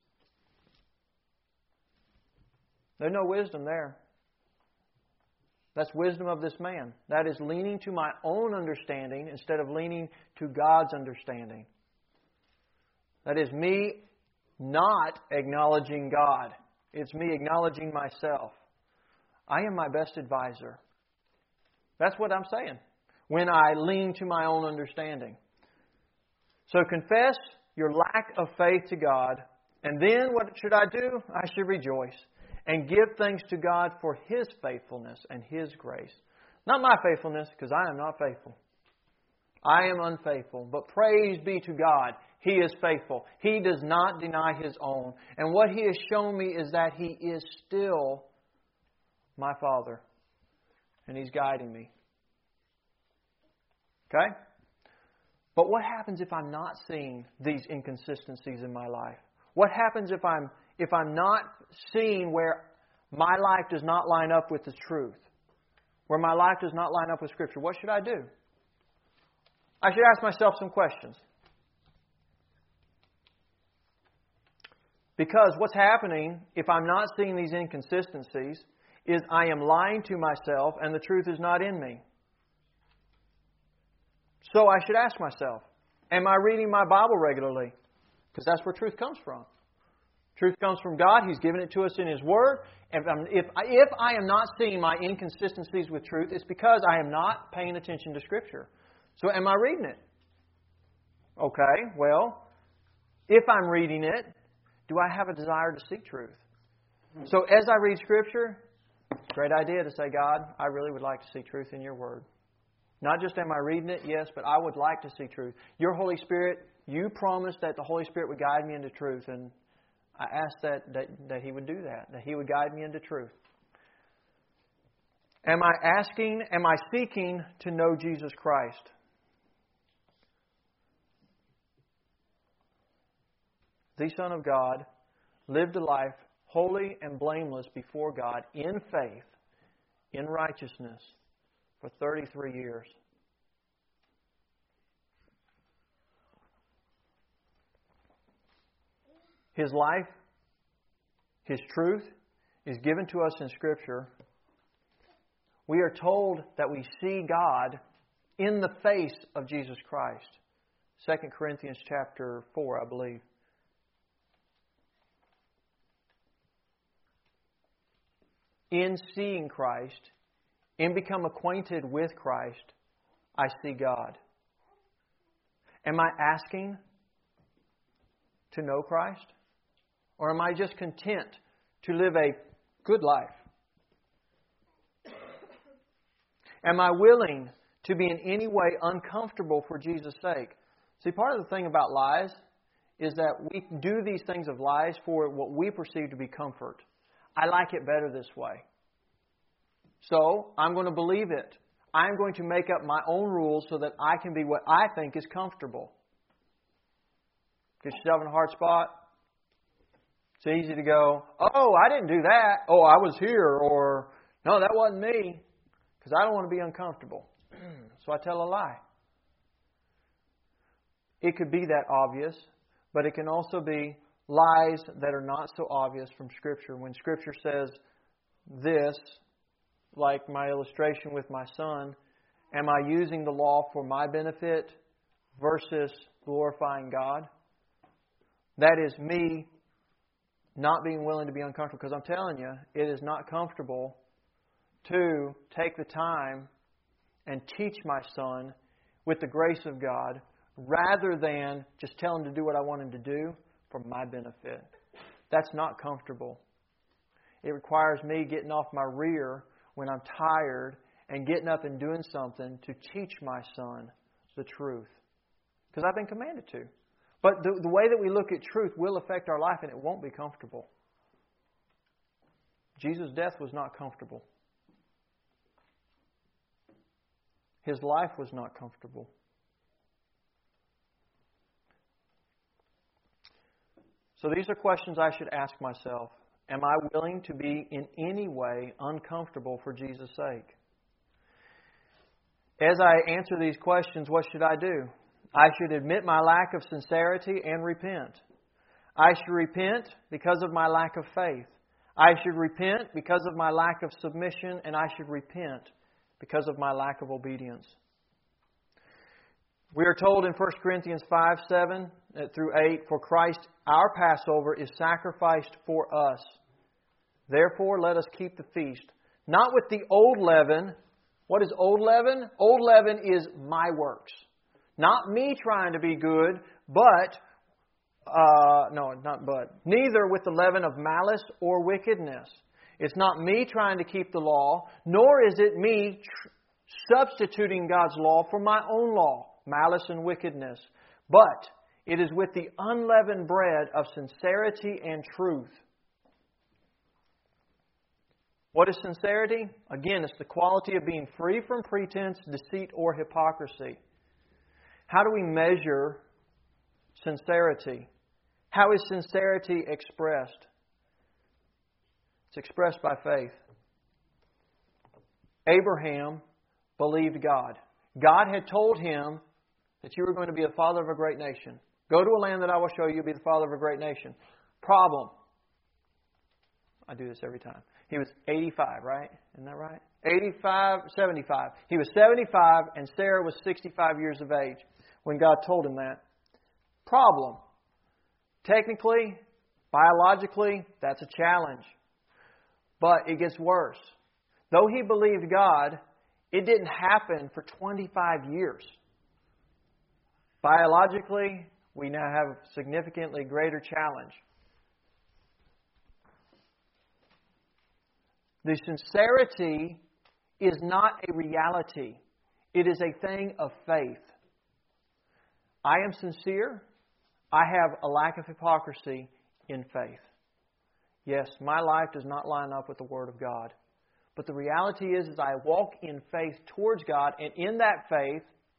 There's no wisdom there. That's wisdom of this man. That is leaning to my own understanding instead of leaning to God's understanding. That is me not acknowledging God. It's me acknowledging myself. I am my best advisor. That's what I'm saying when I lean to my own understanding. So confess your lack of faith to God. And then what should I do? I should rejoice. And give thanks to God for His faithfulness and His grace. Not my faithfulness, because I am not faithful. I am unfaithful. But praise be to God. He is faithful. He does not deny His own. And what He has shown me is that He is still my Father. And He's guiding me. Okay? But what happens if I'm not seeing these inconsistencies in my life? What happens if I'm if I'm not seeing where my life does not line up with the truth? Where my life does not line up with Scripture? What should I do? I should ask myself some questions. Because what's happening, if I'm not seeing these inconsistencies, is I am lying to myself and the truth is not in me. So I should ask myself, am I reading my Bible regularly? Because that's where truth comes from. Truth comes from God. He's given it to us in His Word. If, I'm, if, if I am not seeing my inconsistencies with truth, it's because I am not paying attention to Scripture. So am I reading it? Okay, well, if I'm reading it, do I have a desire to seek truth? So as I read Scripture, great idea to say, God, I really would like to see truth in Your Word. Not just am I reading it, yes, but I would like to see truth. Your Holy Spirit, You promised that the Holy Spirit would guide me into truth, and I ask that, that, that He would do that, that He would guide me into truth. Am I asking, am I seeking to know Jesus Christ? The Son of God lived a life holy and blameless before God in faith, in righteousness, for thirty-three years. His life, His truth, is given to us in Scripture. We are told that we see God in the face of Jesus Christ. Second Corinthians chapter four, I believe. In seeing Christ, in become acquainted with Christ, I see God. Am I asking to know Christ? Or am I just content to live a good life? Am I willing to be in any way uncomfortable for Jesus' sake? See, part of the thing about lies is that we do these things of lies for what we perceive to be comfort. I like it better this way. So, I'm going to believe it. I'm going to make up my own rules so that I can be what I think is comfortable. Get yourself in a hard spot. It's easy to go, oh, I didn't do that. Oh, I was here. Or, no, that wasn't me. Because I don't want to be uncomfortable. So I tell a lie. It could be that obvious, but it can also be lies that are not so obvious from Scripture. When Scripture says this, like my illustration with my son, am I using the law for my benefit versus glorifying God? That is me not being willing to be uncomfortable. Because I'm telling you, it is not comfortable to take the time and teach my son with the grace of God rather than just tell him to do what I want him to do for my benefit. That's not comfortable. It requires me getting off my rear when I'm tired and getting up and doing something to teach my son the truth. Because I've been commanded to. But the, the way that we look at truth will affect our life, and it won't be comfortable. Jesus' death was not comfortable. His life was not comfortable. So these are questions I should ask myself. Am I willing to be in any way uncomfortable for Jesus' sake? As I answer these questions, what should I do? I should admit my lack of sincerity and repent. I should repent because of my lack of faith. I should repent because of my lack of submission, and I should repent because of my lack of obedience. We are told in First Corinthians five, seven through eight, for Christ, our Passover, is sacrificed for us. Therefore, let us keep the feast, not with the old leaven. What is old leaven? Old leaven is my works. Not me trying to be good, but, uh, no, not but, neither with the leaven of malice or wickedness. It's not me trying to keep the law, nor is it me tr- substituting God's law for my own law, malice and wickedness. But it is with the unleavened bread of sincerity and truth. What is sincerity? Again, it's the quality of being free from pretense, deceit, or hypocrisy. How do we measure sincerity? How is sincerity expressed? It's expressed by faith. Abraham believed God. God had told him that you were going to be the father of a great nation. Go to a land that I will show you, be the father of a great nation. Problem. I do this every time. He was eighty-five, right? Isn't that right? eighty-five, seventy-five. He was seventy-five and Sarah was sixty-five years of age when God told him that. Problem. Technically, biologically, that's a challenge. But it gets worse. Though he believed God, it didn't happen for twenty-five years. Biologically, we now have a significantly greater challenge. The sincerity is not a reality. It is a thing of faith. I am sincere. I have a lack of hypocrisy in faith. Yes, my life does not line up with the Word of God. But the reality is, is I walk in faith towards God, and in that faith,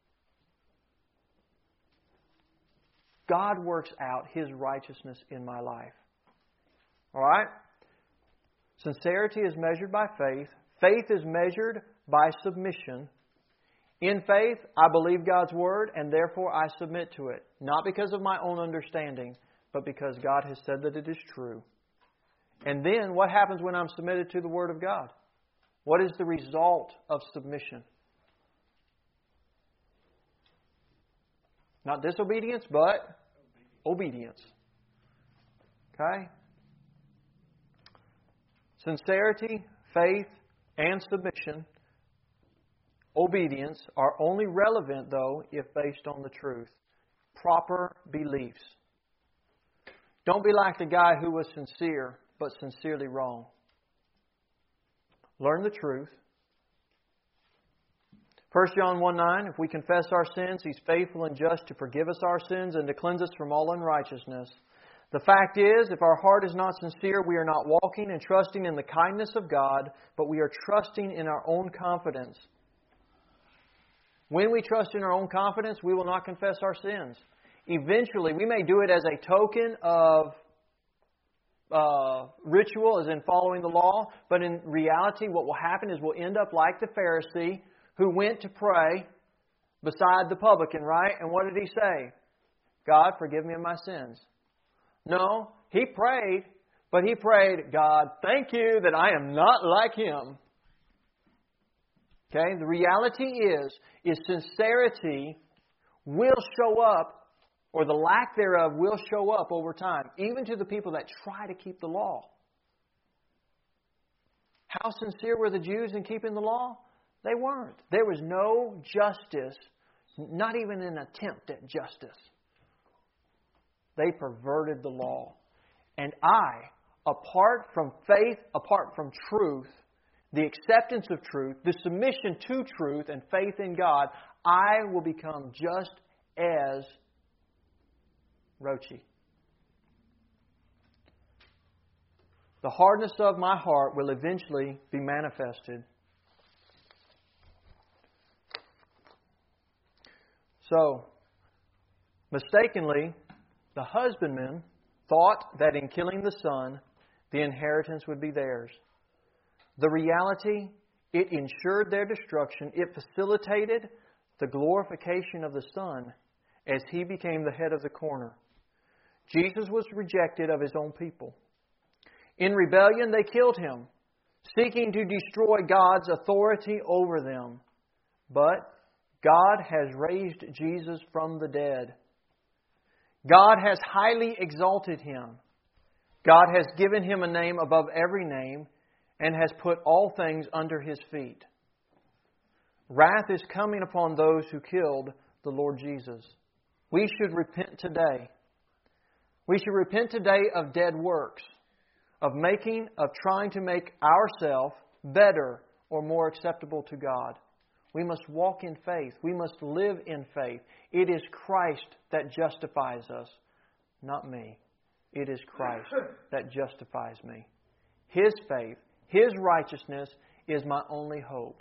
God works out His righteousness in my life. All right? Sincerity is measured by faith. Faith is measured by submission. In faith, I believe God's Word, and therefore I submit to it. Not because of my own understanding, but because God has said that it is true. And then, what happens when I'm submitted to the Word of God? What is the result of submission? Not disobedience, but obedience. Okay? Sincerity, faith, and submission, obedience, are only relevant, though, if based on the truth. Proper beliefs. Don't be like the guy who was sincere, but sincerely wrong. Learn the truth. First John one nine, if we confess our sins, He's faithful and just to forgive us our sins and to cleanse us from all unrighteousness. The fact is, if our heart is not sincere, we are not walking and trusting in the kindness of God, but we are trusting in our own confidence. When we trust in our own confidence, we will not confess our sins. Eventually, we may do it as a token of uh, ritual, as in following the law, but in reality, what will happen is we'll end up like the Pharisee who went to pray beside the publican, right? And what did he say? God, forgive me of my sins. No, he prayed, but he prayed, God, thank you that I am not like him. Okay, the reality is, is sincerity will show up, or the lack thereof will show up over time, even to the people that try to keep the law. How sincere were the Jews in keeping the law? They weren't. There was no justice, not even an attempt at justice. They perverted the law. And I, apart from faith, apart from truth, the acceptance of truth, the submission to truth and faith in God, I will become just as Rochi. The hardness of my heart will eventually be manifested. So, mistakenly, the husbandman thought that in killing the son, the inheritance would be theirs. The reality, it ensured their destruction. It facilitated the glorification of the Son as He became the head of the corner. Jesus was rejected of His own people. In rebellion, they killed Him, seeking to destroy God's authority over them. But God has raised Jesus from the dead. God has highly exalted Him. God has given Him a name above every name, and has put all things under His feet. Wrath is coming upon those who killed the Lord Jesus. We should repent today. We should repent today of dead works, of making, of trying to make ourselves better or more acceptable to God. We must walk in faith. We must live in faith. It is Christ that justifies us, not me. It is Christ that justifies me. His faith, His righteousness is my only hope.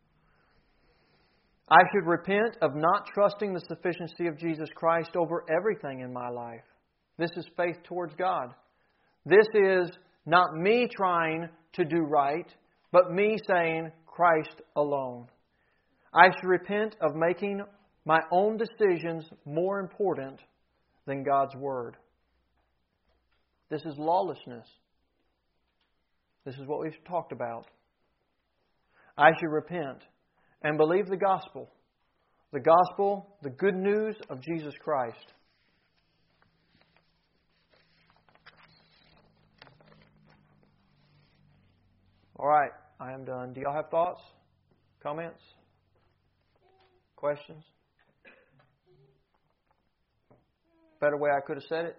I should repent of not trusting the sufficiency of Jesus Christ over everything in my life. This is faith towards God. This is not me trying to do right, but me saying Christ alone. I should repent of making my own decisions more important than God's Word. This is lawlessness. This is what we've talked about. I should repent and believe the gospel. The gospel, the good news of Jesus Christ. All right, I am done. Do y'all have thoughts? Comments? Questions? Better way I could have said it?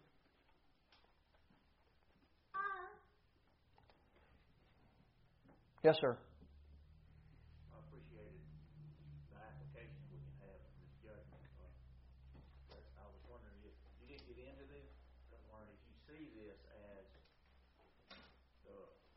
Yes, sir. I appreciated the application we can have in this judgment. Uh, I was wondering if you didn't get into this, I was wondering if you see this as the,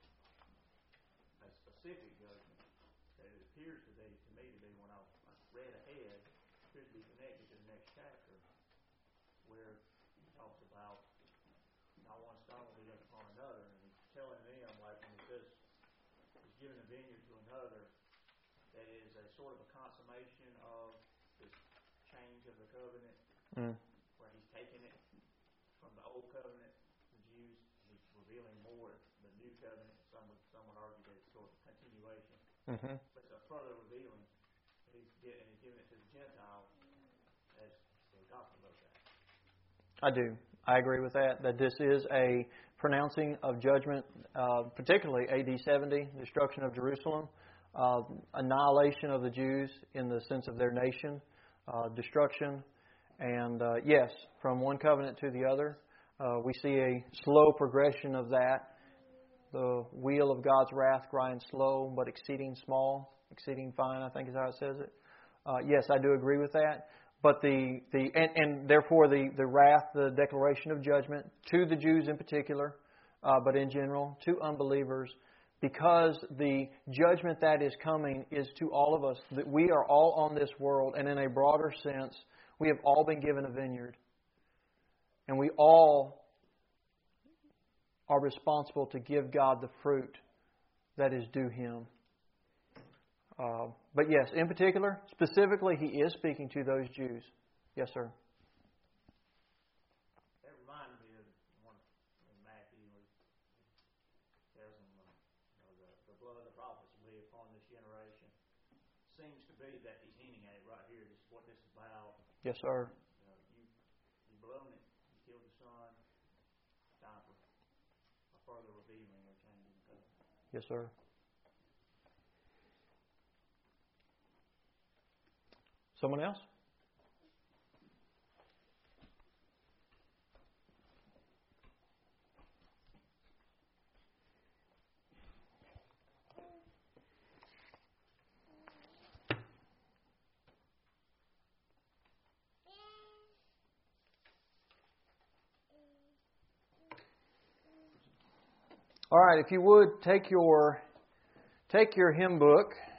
a specific judgment that it appears to be to me to be when I, I read ahead, appears to be connected to the next chapter, where he talks about not one stone will be left upon another, and he's telling them, like when he says he's giving a vineyard to another, that is a sort of a consummation of this change of the covenant, Mm. where he's taking it from the old covenant, the Jews, and he's revealing more the new covenant. Some would, some would argue that it's sort of a continuation, Mm-hmm. but it's a further revealing. He's getting, and he's giving it to the Gentiles as the gospel of that. I do. I agree with that, that this is a pronouncing of judgment, uh, particularly A D seventy, destruction of Jerusalem, uh, annihilation of the Jews in the sense of their nation, uh, destruction, and uh, yes, from one covenant to the other. Uh, we see a slow progression of that. The wheel of God's wrath grinds slow, but exceeding small, exceeding fine, I think is how it says it. Uh, yes, I do agree with that. But the, the and, and therefore the, the wrath, the declaration of judgment to the Jews in particular, uh, but in general, to unbelievers, because the judgment that is coming is to all of us, that we are all on this world, and in a broader sense, we have all been given a vineyard. And we all are responsible to give God the fruit that is due Him. Uh, but yes, in particular, specifically, He is speaking to those Jews. Yes, sir. That reminded me of one in Matthew where he tells them, uh, you know, the, the blood of the prophets will be upon this generation. Seems to be that he's hinting at it right here. This is what this is about. Yes, sir. You know, you you blown it. You killed the son. Time for a further revealing or changing the covenant. Yes, sir. Someone else? All right, if you would take your take your hymn book